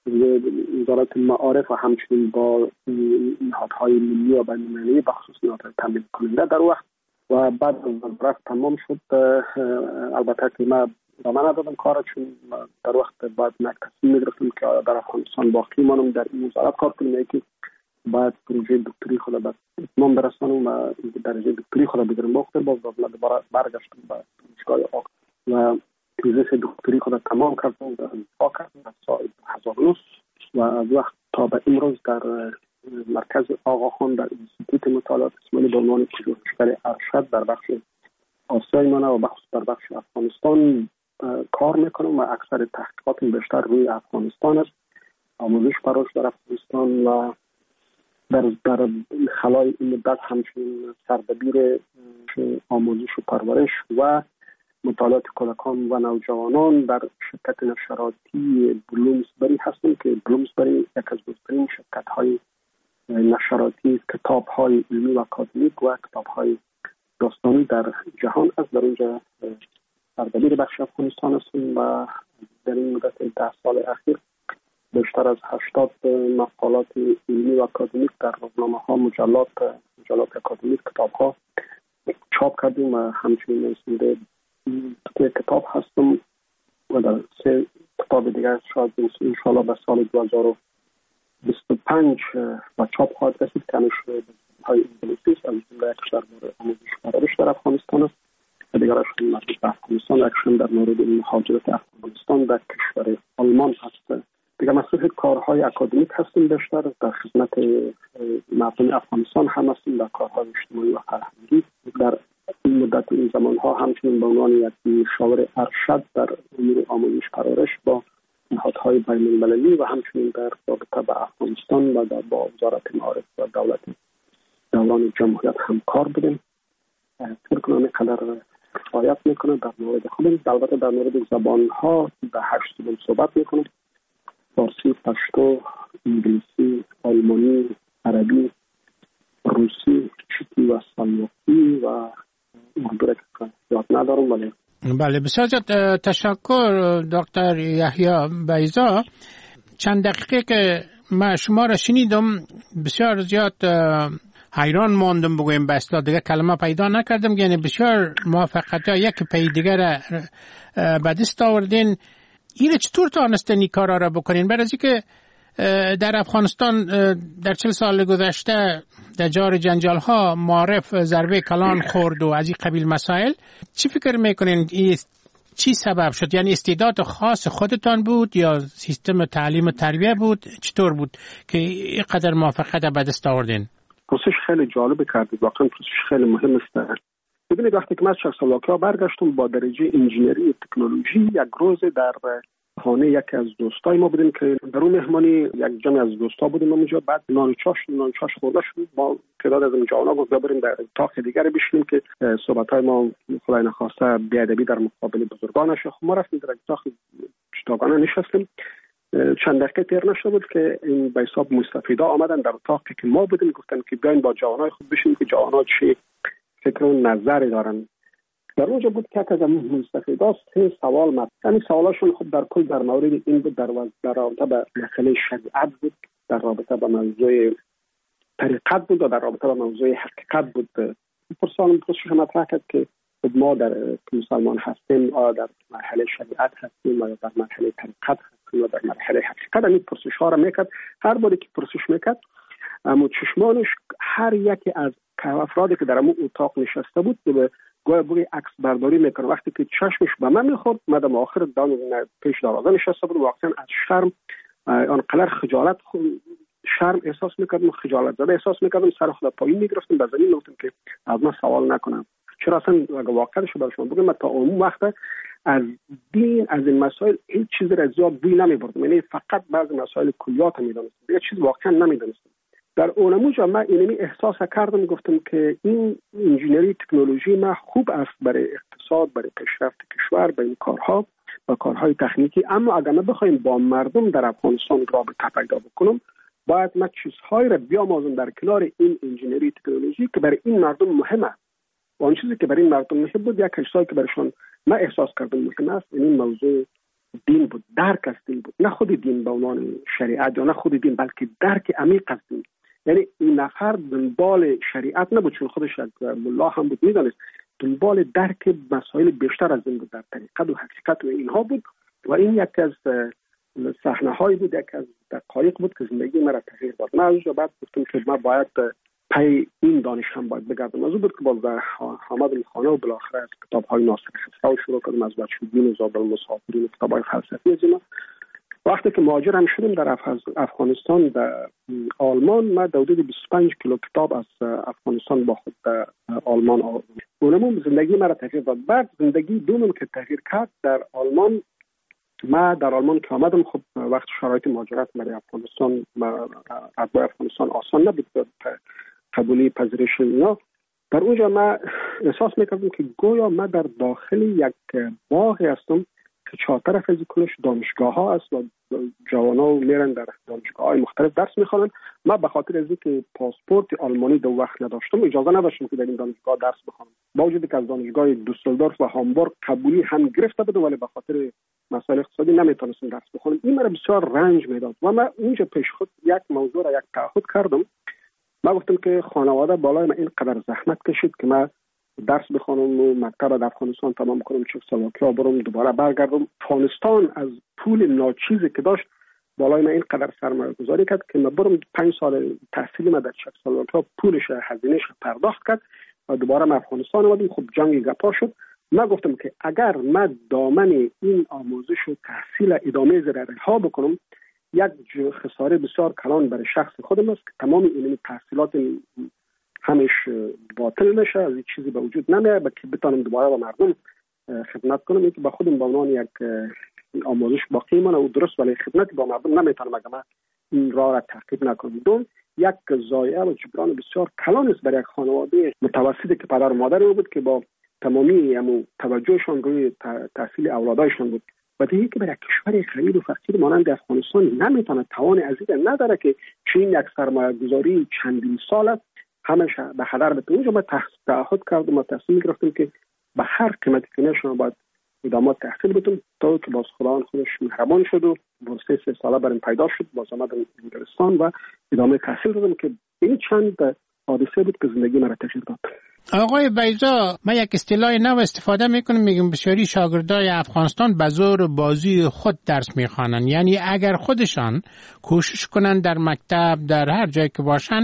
وزارت معارف و همچنین با نهادهای ملی و بین المللی بخصوص نهادهای تامین کننده در وقت و بعد از وزارت تمام شد. البته که ما با من ندادم کار چون در وقت بعد یک تصمیم می‌گرفتم که در افغانستان باقی مانم در این وزارت کار کنم که بعد پروژه دکتری خود به اتمام برسانم و درجه دکتری خود بگیرم. وقت باز دوباره برگشتم به دانشگاه و تیزیس دکتری خود تمام کردم و انتخاب کردم از سال دو هزار و نه و از وقت تا به امروز در مرکز آقاخان در انستیتوت مطالعات اسلامی به عنوان پژوهشگر ارشد در بخش آسیای منه و بخش در بخش افغانستان کار میکنم و اکثر تحقیقاتم بیشتر روی افغانستان است. آموزش پرورش در افغانستان و در در خلای این مدت همچنین سردبیر آموزش و پرورش و مطالعات کودکان و نوجوانان در شرکت نشراتی بلومسبری هستم که بلومسبری یک از بزرگترین شرکت های نشراتی کتاب های علمی و اکادمیک و کتاب های داستانی در جهان است. در اونجا سردبیر بخش افغانستان هستم و در این مدت ده سال اخیر بیشتر از هشتاد مقالات علمی و اکادمیک در روزنامه ها، مجلات مجلات اکادمیک، کتاب ها چاپ کردیم و همچنین نویسنده کتاب هستم و در سه کتاب دیگر شاید انشاءالله به سال دو هزار و بیست و پنج و چاپ خواهد رسید که همیشه های انگلیسی است. از جمله یکش در مورد آموزش پرورش در افغانستان است و دیگرش مربوط به افغانستان، یکشون در مورد مهاجرت افغانستان در کشور آلمان هست. دیگر مسئول کارهای اکادمیک هستیم، بیشتر در خدمت مردم افغانستان هم هستیم در کارهای اجتماعی و فرهنگی. در این مدت این زمانها همچنین به عنوان یک مشاور ارشد در امور آموزش پرورش با نهادهای بین المللی و همچنین در رابطه با افغانستان و در با وزارت معارف و دولت دوران جمهوریت هم کار بودیم. فکر کنم اینقدر کفایت میکنه در مورد خودم. البته در مورد زبانها به هشت زبان صحبت میکنم: فارسی، پشتو، انگلیسی، آلمانی، عربی، روسی، چکی و سلماقی و اردو را که یاد ندارم. ولی
بله، بسیار زیاد تشکر دکتر یحیی بیضا. چند دقیقه که من شما را شنیدم بسیار زیاد حیران ماندم، بگویم به اصطلاح دیگه کلمه پیدا نکردم. یعنی بسیار موفقیت ها یک پی دیگر به دست آوردین. این چطور تانستین این کارا را بکنین؟ برای اینکه در افغانستان در چهل سال گذشته در جار جنجال ها معارف ضربه کلان خورد و از این قبیل مسائل. چی فکر میکنین چی سبب شد؟ یعنی استعداد خاص خودتان بود یا سیستم تعلیم و تربیه بود؟ چطور بود که اینقدر موفقیت به دست آوردین؟
پرسش خیلی جالب کردید، واقعا پرسش خیلی مهم است. ببینید وقتی که من از چکسلواکیا برگشتم با درجه انجینری تکنولوژی، یک روز در خانه یکی از دوستای ما بودیم که در اون مهمانی یک جمع از دوستا بودیم اونجا. بعد نان چاش نان چاش خورده شد، ما تعداد از جوانا گفت بریم در اتاق دیگر بشینیم که صحبت‌های ما خدای نخواسته بی‌ادبی در مقابل بزرگان نشه. ما رفتیم در اتاق شتابانه نشستیم. چند دقیقه تیر نشده بود که این به حساب مستفیدا آمدن در اتاقی که ما بودیم، گفتن که بیاین با جوانای خود بشینیم که جوانا چه فکر و نظری دارن. در اونجا بود که از مستفیدا سه سوال مطرح. یعنی سوالاشون خب در کل در مورد این بود، در در رابطه با مسئله شریعت بود، در رابطه با موضوع طریقت بود و در رابطه با موضوع حقیقت بود. پرسان پرسش مطرح کرد که ما در مسلمان هستیم، آیا در مرحله شریعت هستیم یا در مرحله طریقت هستیم یا در مرحله حقیقت. این پرسش ها را میکرد. هر باری که پرسش میکرد اما چشمانش هر یکی از افرادی که در اون اتاق نشسته بود به گویا بوی عکس برداری میکنه. وقتی که چشمش به من میخورد، مدام آخر دام پیش دروازه نشسته بود، واقعا از شرم آنقدر خجالت شرم احساس میکردم، خجالت زده احساس میکردم، سر خود پایین میگرفتم، به زمین میگفتم که از من سوال نکنم. چرا اصلا اگه واقعش رو برشون بگم، من تا اون وقت از دین از این مسائل هیچ چیزی را زیاد بوی نمیبردم. یعنی فقط بعضی مسائل کلیات میدونستم، دیگه چیز واقعا نمیدونستم. در اونموجا من اینمی احساس کردم، گفتم که این انجینری تکنولوژی ما خوب است برای اقتصاد، برای پیشرفت کشور، برای این کارها و کارهای تکنیکی. اما اگر ما بخوایم با مردم در افغانستان رابطه پیدا بکنم، باید ما چیزهایی را بیاموزم در کنار این انجینری تکنولوژی که برای این مردم مهمه. و اون چیزی که برای این مردم مهم بود، یک چیزی که برایشون ما احساس کردم مهم است، این موضوع دین بود، درک از دین بود. نه خود دین به عنوان شریعت یا نه خود دین، بلکه درک عمیق از دین. یعنی این نفر دنبال شریعت نبود، چون خودش یک ملا هم بود، میدانست دنبال درک مسائل بیشتر از این بود، در طریقت و حقیقت و اینها بود. و این یک از صحنه هایی بود، یک از دقایق بود که زندگی مرا تغییر داد. من از بعد گفتم که ما باید پی این دانش هم باید بگردم. از او بود که باز در آمدم خانه و بالاخره از کتاب های ناصر خسرو شروع کردم، از بچگی و زابل مسافرین و کتاب های فلسفی از اینا. وقتی که مهاجر هم شدم در افغانستان در آلمان، من حدود بیست و پنج کیلو کتاب از افغانستان با خود در آلمان آوردم. اونم زندگی مرا تغییر داد. بعد زندگی دومم که تغییر کرد در آلمان، ما در آلمان که آمدم خب وقت شرایط مهاجرت برای افغانستان اتباع افغانستان آسان نبود، قبولی پذیرش اینا. در اونجا ما احساس میکردم که گویا ما در داخل یک باغی هستم که چهار طرف از کلش دانشگاه ها است و جوان ها میرن در دانشگاه های مختلف درس میخوانن. ما به خاطر از اینکه پاسپورت آلمانی دو وقت نداشتم اجازه نداشتم که در این دانشگاه درس بخوانم، با وجودی که از دانشگاه دوسلدورف و هامبورگ قبولی هم گرفته بود ولی به خاطر مسائل اقتصادی نمیتونستم درس بخونم. این مرا بسیار رنج میداد و من اونجا پیش خود یک موضوع را یک تعهد کردم. من گفتم که خانواده بالای من اینقدر زحمت کشید که من درس بخونم و مکتب در افغانستان تمام کنم، چکسلواکیا برم دوباره برگردم. افغانستان از پول ناچیزی که داشت بالای من اینقدر سرمایه گذاری کرد که من برم پنج سال تحصیل من در چکسلواکیا پولش هزینه‌اش پرداخت کرد و دوباره من افغانستان اومدم. خب جنگ گپا شد. من گفتم که اگر من دامن این آموزش و تحصیل ادامه زیر رها بکنم، یک خساره بسیار کلان برای شخص خودم است که تمام این تحصیلات همش باطل نشه، از این چیزی به وجود نمیاد که بتونم دوباره با مردم خدمت کنم. این که با خودم به عنوان یک آموزش باقی مانه و درست، ولی خدمت با مردم نمیتونم اگر من این راه را تعقیب نکنم. دوم، یک ضایعه و جبران بسیار کلان است برای یک خانواده متوسطی که پدر و مادر بود که با تمامی همو توجهشان روی تحصیل اولادایشان بود و دیگه که برای کشور غریب و فقیر مانند افغانستان نمیتونه توان عزیز نداره که چین یک سرمایه گذاری چندین ساله همش به هدر بده. اونجا ما تعهد کردم و تصمیم گرفتیم که به هر قیمتی که نشه باید ادامه تحصیل بدیم تا که باز خداوند خودش مهربان شد و بورس سه ساله برام پیدا شد. باز آمدم انگلستان و ادامه تحصیل دادم که این چند حادثه بود که زندگی مرا تغییر داد.
آقای بیضا، من یک اصطلاح نو استفاده میکنم، میگم بسیاری شاگردای افغانستان به زور بازی خود درس میخوانن. یعنی اگر خودشان کوشش کنن در مکتب در هر جایی که باشن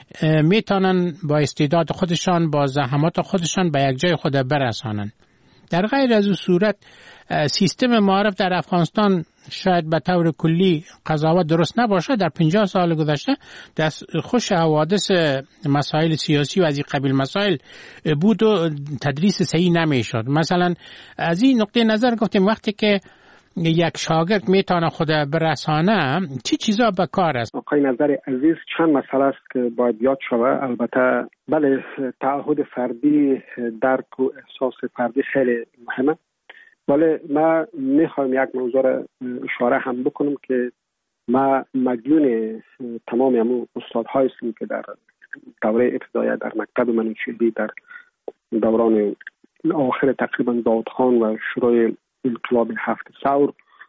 میتونن با استعداد خودشان با زحمات خودشان به یک جای خود برسانن. در غیر از اون صورت سیستم معارف در افغانستان شاید به طور کلی قضاوت درست نباشه. در پنجاه سال گذشته دست خوش حوادث مسائل سیاسی و از این قبیل مسائل بود و تدریس صحیح نمیشد. مثلا از این نقطه نظر گفتیم وقتی که یک شاگرد میتونه خود برسانه چی چیزا به کار است؟
آقای نظر عزیز، چند مسئله است که باید یاد شود. البته بله، تعهد فردی، درک و احساس فردی خیلی مهمه، ولی ما میخوایم یک موضوع را اشاره هم بکنم که ما مدیون تمام همون استادهایی هستیم که در دوره ابتدایی در مکتب منوچهری در دوران آخر تقریبا داود خان و شروع انقلاب هفت ثور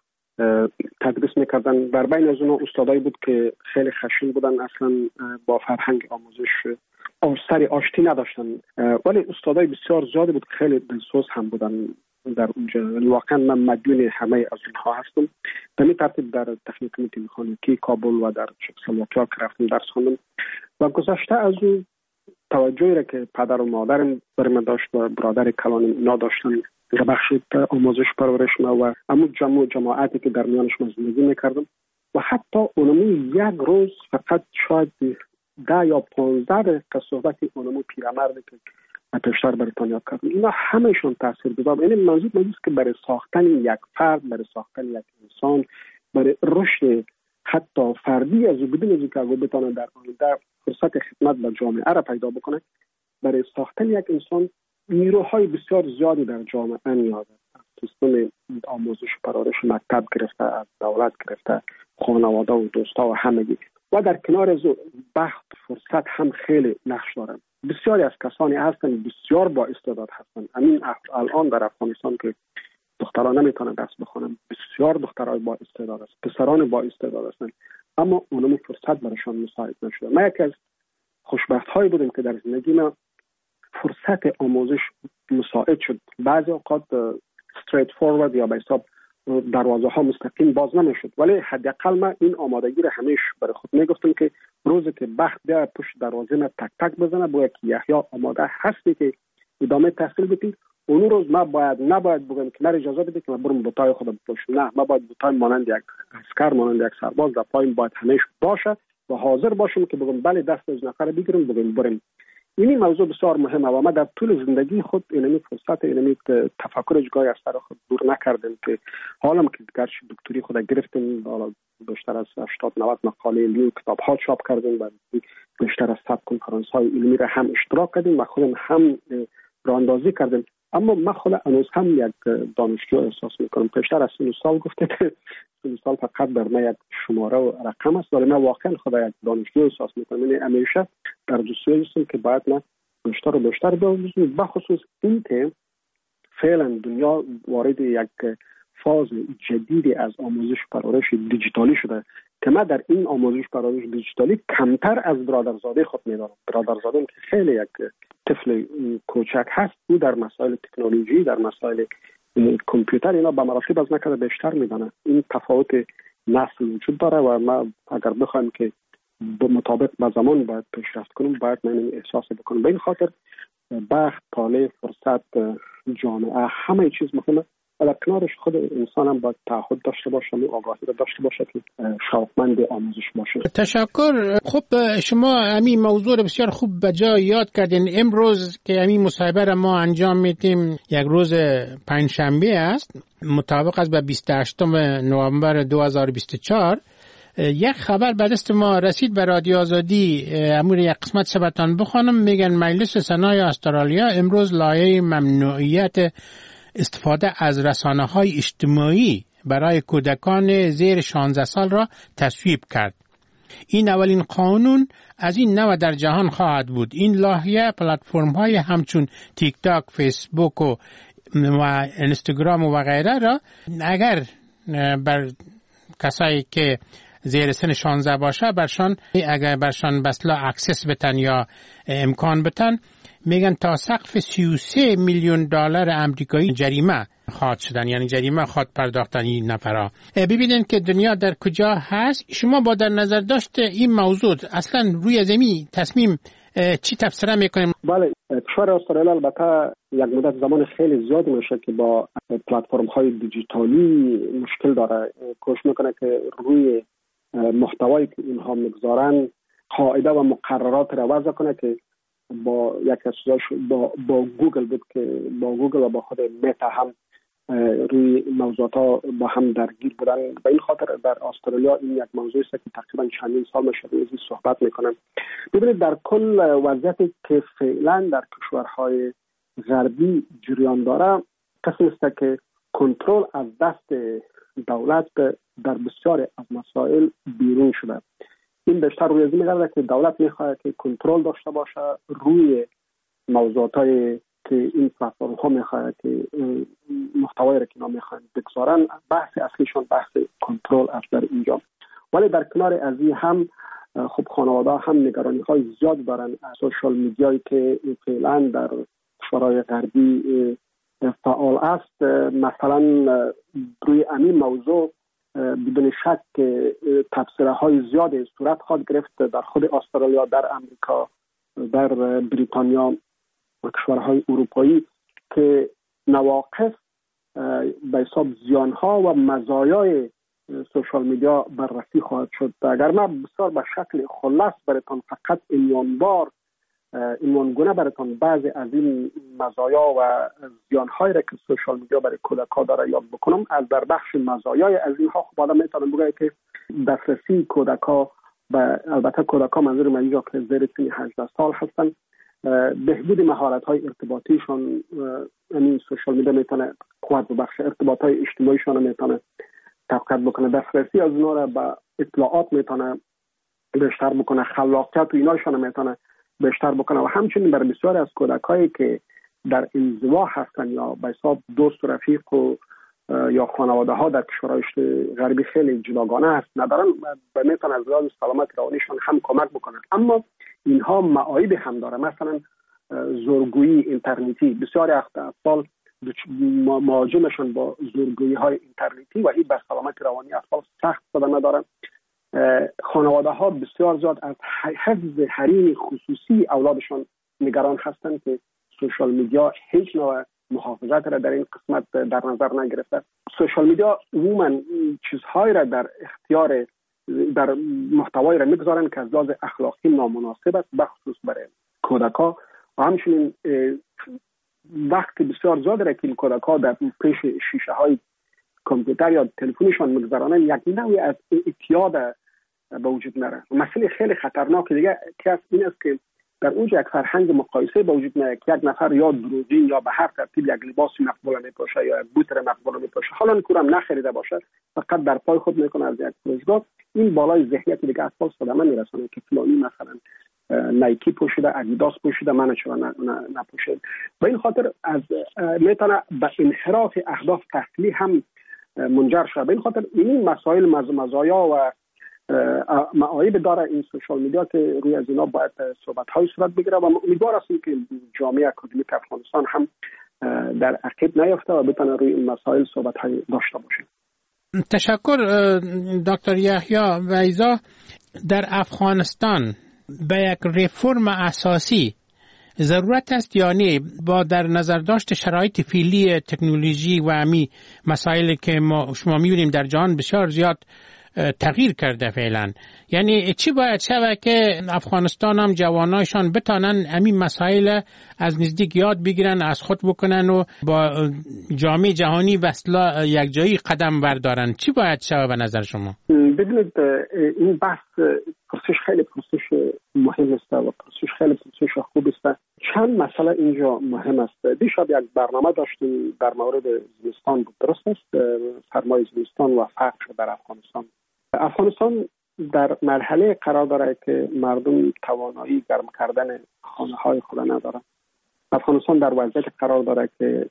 تدریس میکردن. در بین از اونها استادایی بود که خیلی خشن بودن، اصلا با فرهنگ آموزش سری آشتی نداشتن، ولی استادای بسیار زیادی بود که خیلی دلسوز هم بودن در اونجا. واقعا من مدیون همه از اونها هستم. به این ترتیب در تکنیک مکانیکی کابل و در چکسلواکیا که رفتم درس خوندم و گذشته از اون توجهی را که پدر و مادرم برای من داشت و برادر کلانم اینا داشتن بخشید آموزش پرورش ما و همون جمع و جماعتی که در میانش من زندگی میکردم و حتی اونمو یک روز فقط شاید ده یا پانزده دقیقه صحبت اونمو پیرمردی که پیشتر بریتانیا کردم، اینا همهشون تاثیر گذار. یعنی منظور منیست که برای ساختن یک فرد، برای ساختن یک انسان، برای رشد حتی فردی از او بدون از که او بتانه در آینده فرصت خدمت به جامعه را پیدا بکنه، برای ساختن یک انسان نیروهای بسیار زیادی در جامعه نیاز است. سیستم آموزش پرورش مکتب گرفته، از دولت گرفته، خانواده و دوستا و همگی و در کنار از بخت فرصت هم خیلی نقش دارن. بسیاری از کسانی هستن بسیار با استعداد هستن. همین الان در افغانستان که دختران نمیتونن درس بخونن، بسیار دخترای با استعداد است، پسران با استعداد هستن، اما اونم فرصت براشون مساعد نشده. ما یکی از خوشبخت هایی بودیم که در زندگی ما فرصت آموزش مساعد شد. بعضی اوقات استریت فورورد یا به حساب دروازه ها مستقیم باز نمیشد. ولی حداقل من این آمادگی را همیشه برای خود میگفتم که روزی که بخت بیا پشت دروازه من تک تک بزنه، باید که یحیی آماده هستی که ادامه تحصیل بدی. اون روز ما باید نباید بگم که من اجازه بده که من برم بوتای خودم بپوشم. نه، ما باید بوتای مانند یک عسکر، مانند یک سرباز در پایم باید همیشه باشه و حاضر باشم که بگم بله دست از نفر بگیرم بگم بریم. این موضوع بسیار مهمه و ما در طول زندگی خود اینمی فرصت اینمی تفکر جگای از سر خود دور نکردیم که حالا که گرچه دکتری خود گرفتیم، حالا بیشتر از هشتاد نود مقاله علمی و کتاب ها چاپ کردیم و بیشتر از صد کنفرانس های علمی را هم اشتراک کردیم و خودم هم راهاندازی کردیم. اما من خود هنوز هم یک دانشجو احساس میکنم. بیشتر از سی سال گفته که سی سال فقط بر من یک شماره و رقم است، ولی من واقعا خود یک دانشجو احساس میکنم. یعنی همیشه در جستجوی هستم که باید من بیشتر و بیشتر بآموزم، بخصوص این که فعلا دنیا وارد یک فاز جدیدی از آموزش پرورش دیجیتالی شده که من در این آموزش پرورش دیجیتالی کمتر از برادرزاده خود میدانم. برادرزاده که خیلی یک طفل کوچک هست، او در مسائل تکنولوژی، در مسائل کامپیوتر اینا به مراتب از نکرده بیشتر میدانه. این تفاوت نسل وجود داره و ما اگر بخوایم که به مطابق با زمان باید پیشرفت کنیم، باید من این احساس بکنم. به این خاطر بخت، طالع، فرصت، جامعه، همه چیز مهمه و در کنارش خود انسان هم باید تعهد داشته باشه و آگاهی داشته باشه که شوقمند آموزش باشه.
تشکر. خب شما همین موضوع بسیار خوب به جا یاد کردین. امروز که همین مصاحبه را ما انجام میدیم یک روز پنجشنبه است، مطابق است به بیست و هشتم نوامبر دو هزار و بیست و چهار. یک خبر به دست ما رسید به رادیو آزادی، امور یک قسمت سبتان بخوانم. میگن مجلس سنای استرالیا امروز لایحه ممنوعیت استفاده از رسانه‌های اجتماعی برای کودکان زیر شانزده سال را تصویب کرد. این اولین قانون از این نوع در جهان خواهد بود. این لایحه پلتفرم‌های همچون تیک تاک، فیسبوک و, و اینستاگرام و غیره را اگر بر کسایی که زیر سن شانزده باشه برشان اگر برشان بسلا اکسس بتن یا امکان بتن، میگن تا سقف سی و سه میلیون دلار آمریکایی جریمه خواهد شدن، یعنی جریمه خواهد پرداختن این نفرها. ببینین که دنیا در کجا هست. شما با در نظر داشت این موضوع اصلا روی زمین تصمیم چی تفسیر میکنیم؟
بله، کشور استرالیا البته یک مدت زمان خیلی زیاد میشه که با پلتفرم های دیجیتالی مشکل داره. کوشش میکنه که روی محتوایی که اینها میگذارن قاعده و مقررات را وضع کنه که با یک از با با گوگل بود که با گوگل و با خود متا هم روی موضوعات ها با هم درگیر بودن. به این خاطر در استرالیا این یک موضوعی است که تقریبا چندین سال میشه روی این صحبت میکنن. ببینید در کل وضعیتی که فعلا در کشورهای غربی جریان داره کسی است که کنترل از دست دولت در بسیاری از مسائل بیرون شده. این بیشتر روی از این میگرده که دولت میخواد که کنترل داشته باشه روی موضوعاتی که این پلتفرم ها میخواد که محتوایی را که اینا میخوان بگذارن. بحث اصلیشون بحث کنترل است در اینجا. ولی در کنار از این هم خب خانواده هم نگرانی های زیاد دارن از سوشال میدیایی که فعلا در کشورهای غربی فعال است. مثلا روی همین موضوع بدون شک تفسیرهای های زیاد صورت خواهد گرفت در خود استرالیا، در امریکا، در بریتانیا و کشورهای اروپایی که نواقص به حساب زیانها و مزایای سوشال میدیا بررسی خواهد شد. اگر من بسیار به شکل خلاص براتون فقط عنوانوار عنوانگونه براتون بعضی از این مزایا و زیانهایی را که سوشال میدیا برای کودک‌ها داره یاد بکنم، از در بخش مزایای از اینها خب آدم میتونم بگه که دسترسی کودک‌ها و البته کودک‌ها منظور من اینجا که زیر سن هجده سال هستن، بهبود مهارت‌های ارتباطیشون، یعنی سوشال میدیا میتونه قوت بخش ارتباطات اجتماعیشون میتونه تقویت بکنه، دسترسی از اونها را به اطلاعات میتونه بیشتر بکنه، خلاقیت و ایناشون میتونه بیشتر بکنه و همچنین برای بسیاری از کودکایی که در انزوا هستن یا به حساب دوست و رفیق و یا خانواده ها در کشورهای غربی خیلی جداگانه هست ندارن، میتونه از لحاظ سلامت روانیشون هم کمک بکنه. اما اینها معایب هم داره. مثلا زورگویی اینترنتی، بسیاری اطفال مواجهشان با زورگویی های اینترنتی و این به سلامت روانی اطفال سخت صدمه دارن. خانواده ها بسیار زیاد از حفظ حریم خصوصی اولادشان نگران هستند که سوشال میدیا هیچ نوع محافظت را در این قسمت در نظر نگرفته. سوشال میدیا عموما چیزهایی را در اختیار در محتوایی را میگذارند که از لحاظ اخلاقی نامناسب است، بخصوص برای کودک‌ها و همچنین وقت بسیار زیاد را که کودک‌ها در پیش شیشه های کامپیوتر یا تلفنشان میگذارند یک نوعی از اعتیاد به وجود میاره. مسئله خیلی خطرناک دیگه که از این است که در اونجا یک فرهنگ مقایسه به وجود میاد که یک نفر یا دروغین یا به هر ترتیب یک لباس مقبول میپوشه یا یک بوتر مقبول میپوشه، حالا کورم نخریده باشه فقط در پای خود میکنه از یک فروشگاه، این بالای ذهنیت دیگه اطفال صدمه میرسونه که فلانی مثلا نایکی پوشیده، ادیداس پوشیده، من چرا نپوشید. به این خاطر از میتونه به انحراف اهداف تحصیلی هم منجر شده. به این خاطر این مسائل مزایا و معایب داره این سوشال میدیا که روی از اینا باید صحبت های صورت بگیره و امیدوار هستیم که جامعه اکادمیک افغانستان هم در عقب نیفته و بتونه روی این مسائل صحبت های داشته باشه.
تشکر دکتر یحیی ویزا. در افغانستان به یک ریفرم اساسی ضرورت است یا نه با در نظر داشت شرایط فعلی تکنولوژی و امی مسائلی که ما شما می‌بینیم در جهان بسیار زیاد تغییر کرده فعلا؟ یعنی چی باید شود که افغانستان هم جوانایشان بتانن همین مسائل از نزدیک یاد بگیرن، از خود بکنن و با جامعه جهانی وصله یک جایی قدم بردارن؟ چی باید شود به نظر شما؟
ببینید این بحث پرسش خیلی پرسش مهم است و پرسش خیلی پرسش خوب است. چند مسئله اینجا مهم است. دیشب یک برنامه داشتیم در مورد زمستان بود، درست است؟ سرمای زمستان و فقر در افغانستان. افغانستان در مرحله قرار داره که مردم توانایی گرم کردن خانه های خود ندارن. افغانستان در وضعیت قرار داره که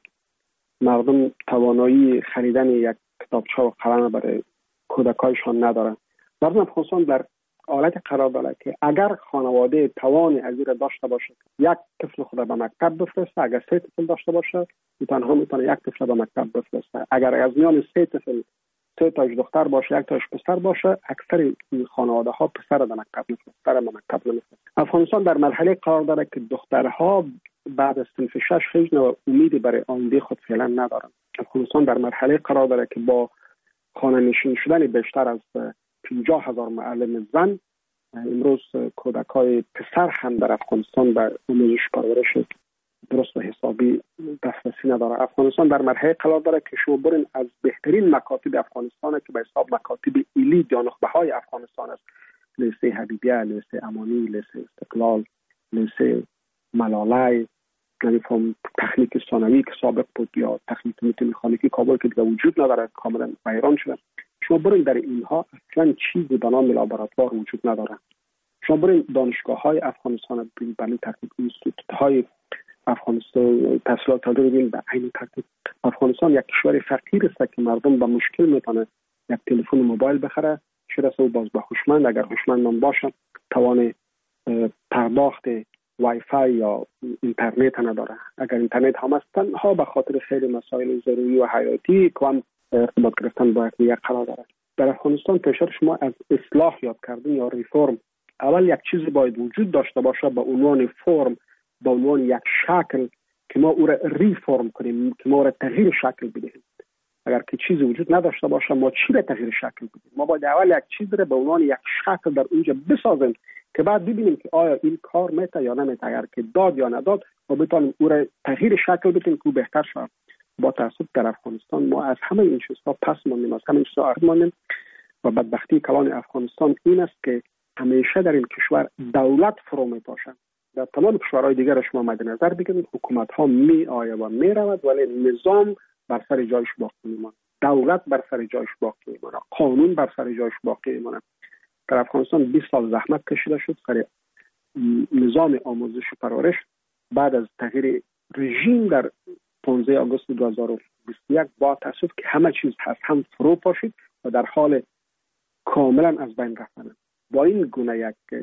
مردم توانایی خریدن یک کتابچه و قلم برای کودکایشان ندارن. مردم افغانستان در حالت قرار داره که اگر خانواده توان از این داشته باشه یک طفل خود به مکتب بفرسته، اگر سه طفل داشته باشه تنها میتونه یک طفل به مکتب بفرسته. اگر از میان سه طفل سه تاش دختر باشه یک تاش پسر باشه، اکثر این خانواده ها پسر به مکتب میفرستن، به مکتب نمیفرستن. افغانستان در مرحله قرار داره که دخترها بعد از صنف شش هیچ نوع امیدی برای آینده خود فعلا ندارن. افغانستان در مرحله قرار داره که با خانه نشین شدن بیشتر از پنجاه هزار معلم زن، امروز کودکای پسر هم در افغانستان به آموزش پرورش درست و حسابی دسترسی نداره. افغانستان در مرحله قرار داره که شما برین از بهترین مکاتب افغانستان که به حساب مکاتب ایلی یا نخبه های افغانستان است، لیسه حبیبیه، لیسه امانی، لیسه استقلال، لیسه ملالای، نمیفهم تخنیک ثانوی که سابق بود یا تخنیک میخانیکی کابل که دیگه وجود نداره، کاملا ویران شده. شما برین در اینها اصلا چیزی به نام لابراتوار وجود نداره. شما برین دانشگاه های افغانستان ببینید، تحقیق اینستیتوت های افغانستان تحصیلات داده ببینید به عین ترتیب. افغانستان یک کشور فقیر است که مردم با مشکل میتونه یک تلفن موبایل بخره، چه رسه و باز به هوشمند اگر هوشمند من باشه توان پرداخت وای فای یا اینترنت نداره. اگر اینترنت هم است تنها به خاطر خیلی مسائل ضروری و حیاتی که هم ارتباط گرفتن با یک قرار داره. در افغانستان پیشتر شما از اصلاح یاد کردن یا ریفرم، اول یک چیزی باید وجود داشته باشه به عنوان فرم، به عنوان یک شکل که ما او را ریفرم کنیم، که ما او را تغییر شکل بدهیم. اگر که چیزی وجود نداشته باشه ما چی را تغییر شکل بدیم؟ ما باید اول یک چیز را به عنوان یک شکل در اونجا بسازیم که بعد ببینیم که آیا این کار میته یا نمیته. اگر که داد یا نداد ما بتونیم او را تغییر شکل بدیم که بهتر شود. با تاسف در افغانستان ما از همه این چیزها پس ماندیم، از همه این چیزها عقب ماندیم و بدبختی کلان افغانستان این است که همیشه در این کشور دولت فرو میپاشه. در تمام کشورهای دیگر شما مد نظر بگیرید حکومت ها می آید و می رود ولی نظام بر سر جایش باقی میماند، دولت بر سر جایش باقی میماند، قانون بر سر جایش باقی میماند. در افغانستان بیست سال زحمت کشیده شد سر نظام آموزش و پرورش. بعد از تغییر رژیم در پانزده آگوست دو هزار و بیست و یک با تاسف که همه چیز هست هم فرو پاشید و در حال کاملا از بین رفتن. با این گونه یک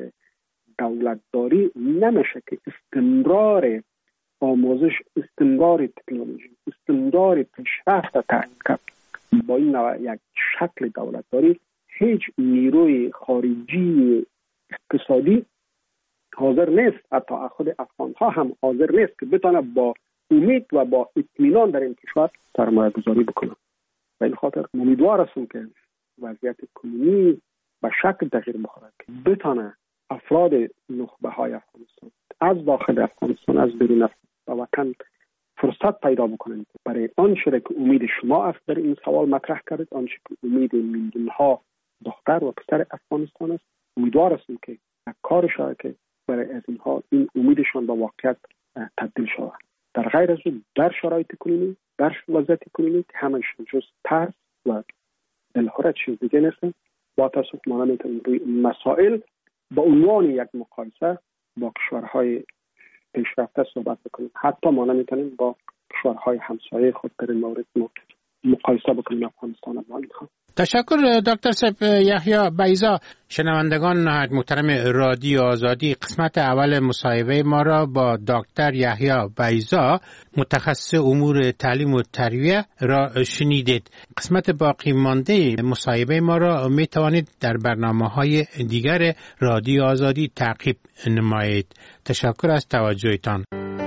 دولتداری نمیشه که استمرار آموزش، استمرار تکنولوژی، استمرار پیشرفت تعیین کرد. با این نوع یک شکل دولتداری هیچ نیروی خارجی اقتصادی حاضر نیست، حتی خود افغان ها هم حاضر نیست که بتونه با امید و با اطمینان در این کشور سرمایه گذاری بکنه. به این خاطر امیدوار هستم که وضعیت کنونی به شکل تغییر بخوره که بتونه افراد نخبه های افغانستان از داخل افغانستان از بیرون وطن فرصت پیدا بکنند برای آنچه که امید شما است در این سوال مطرح کردید، آنچه که امید میلیون ها دختر و پسر افغانستان است. امیدوار هستم که کار شود که برای از اینها این امیدشان به واقعیت تبدیل شود. در غیر از اون در شرایط کنونی، در وضعیت کنونی که همش جز ترس و دلهره چیز دیگه نیست. با تاسف ما نمیتونیم روی مسائل با عنوان یک مقایسه با کشورهای پیشرفته صحبت بکنیم. حتی ما نمیتونیم با کشورهای همسایه خود در این مورد مقایسه بکنیم افغانستان با اینها.
تشکر دکتر صاحب یحیی بیضا. شنوندگان محترم رادیو آزادی، قسمت اول مصاحبه ما را با دکتر یحیی بیضا متخصص امور تعلیم و تربیت را شنیدید. قسمت باقی مانده مصاحبه ما را می توانید در برنامه‌های دیگر رادیو آزادی تعقیب نمایید. تشکر از توجهتان.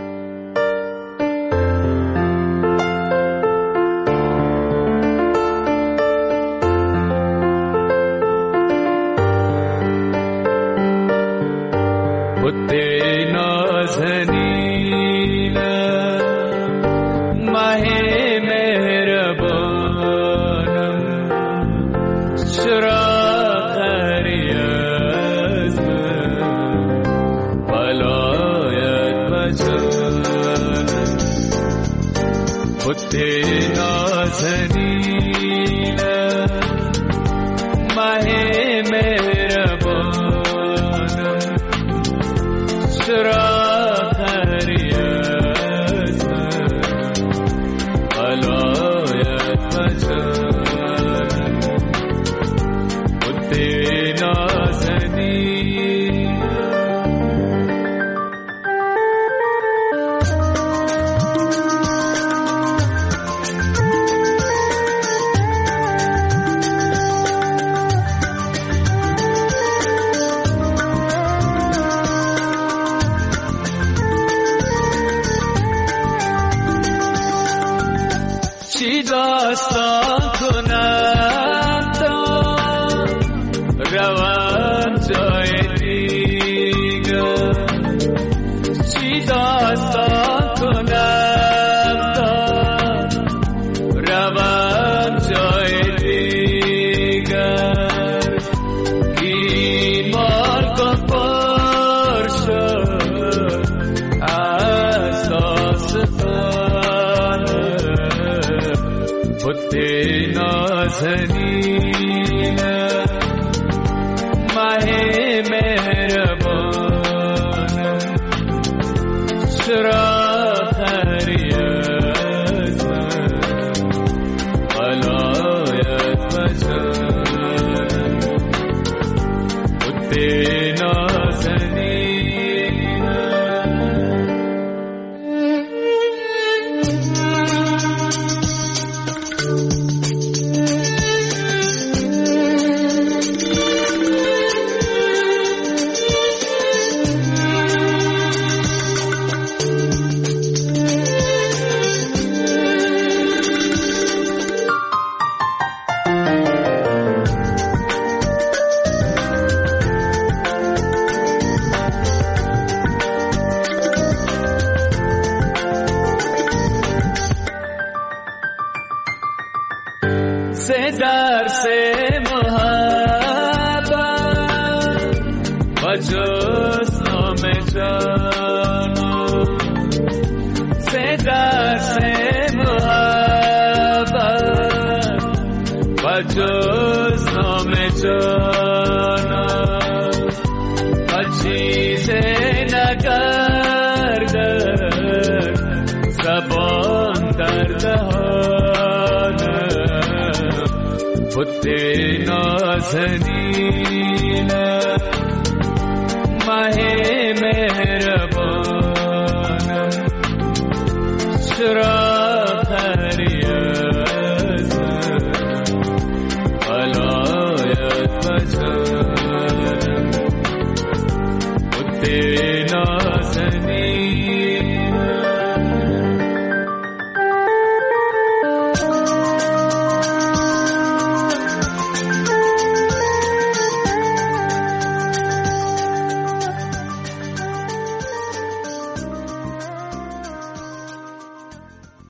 بُتے نازنین ماہ مہربانم چراغ ریاض ولایت بجان. بُتے نازنین ماہ چراغ ریاض ولایت بجان. بُتے نازنین داستان کنم تا روان جای دیگر، چی داستان کنم تا روان جای دیگر. این مرگ و پر شد از آسمان. بُتے نازنین ماہ مہربانم چراغ ریاض ولایت بجان. بُتے نازنین سے در سے محبت بجز نام جانو. سے در سے محبت بجز نام جانو. چیز نگردد زبان در دهان. بُتے نازنین ماہ مہربانم چراغ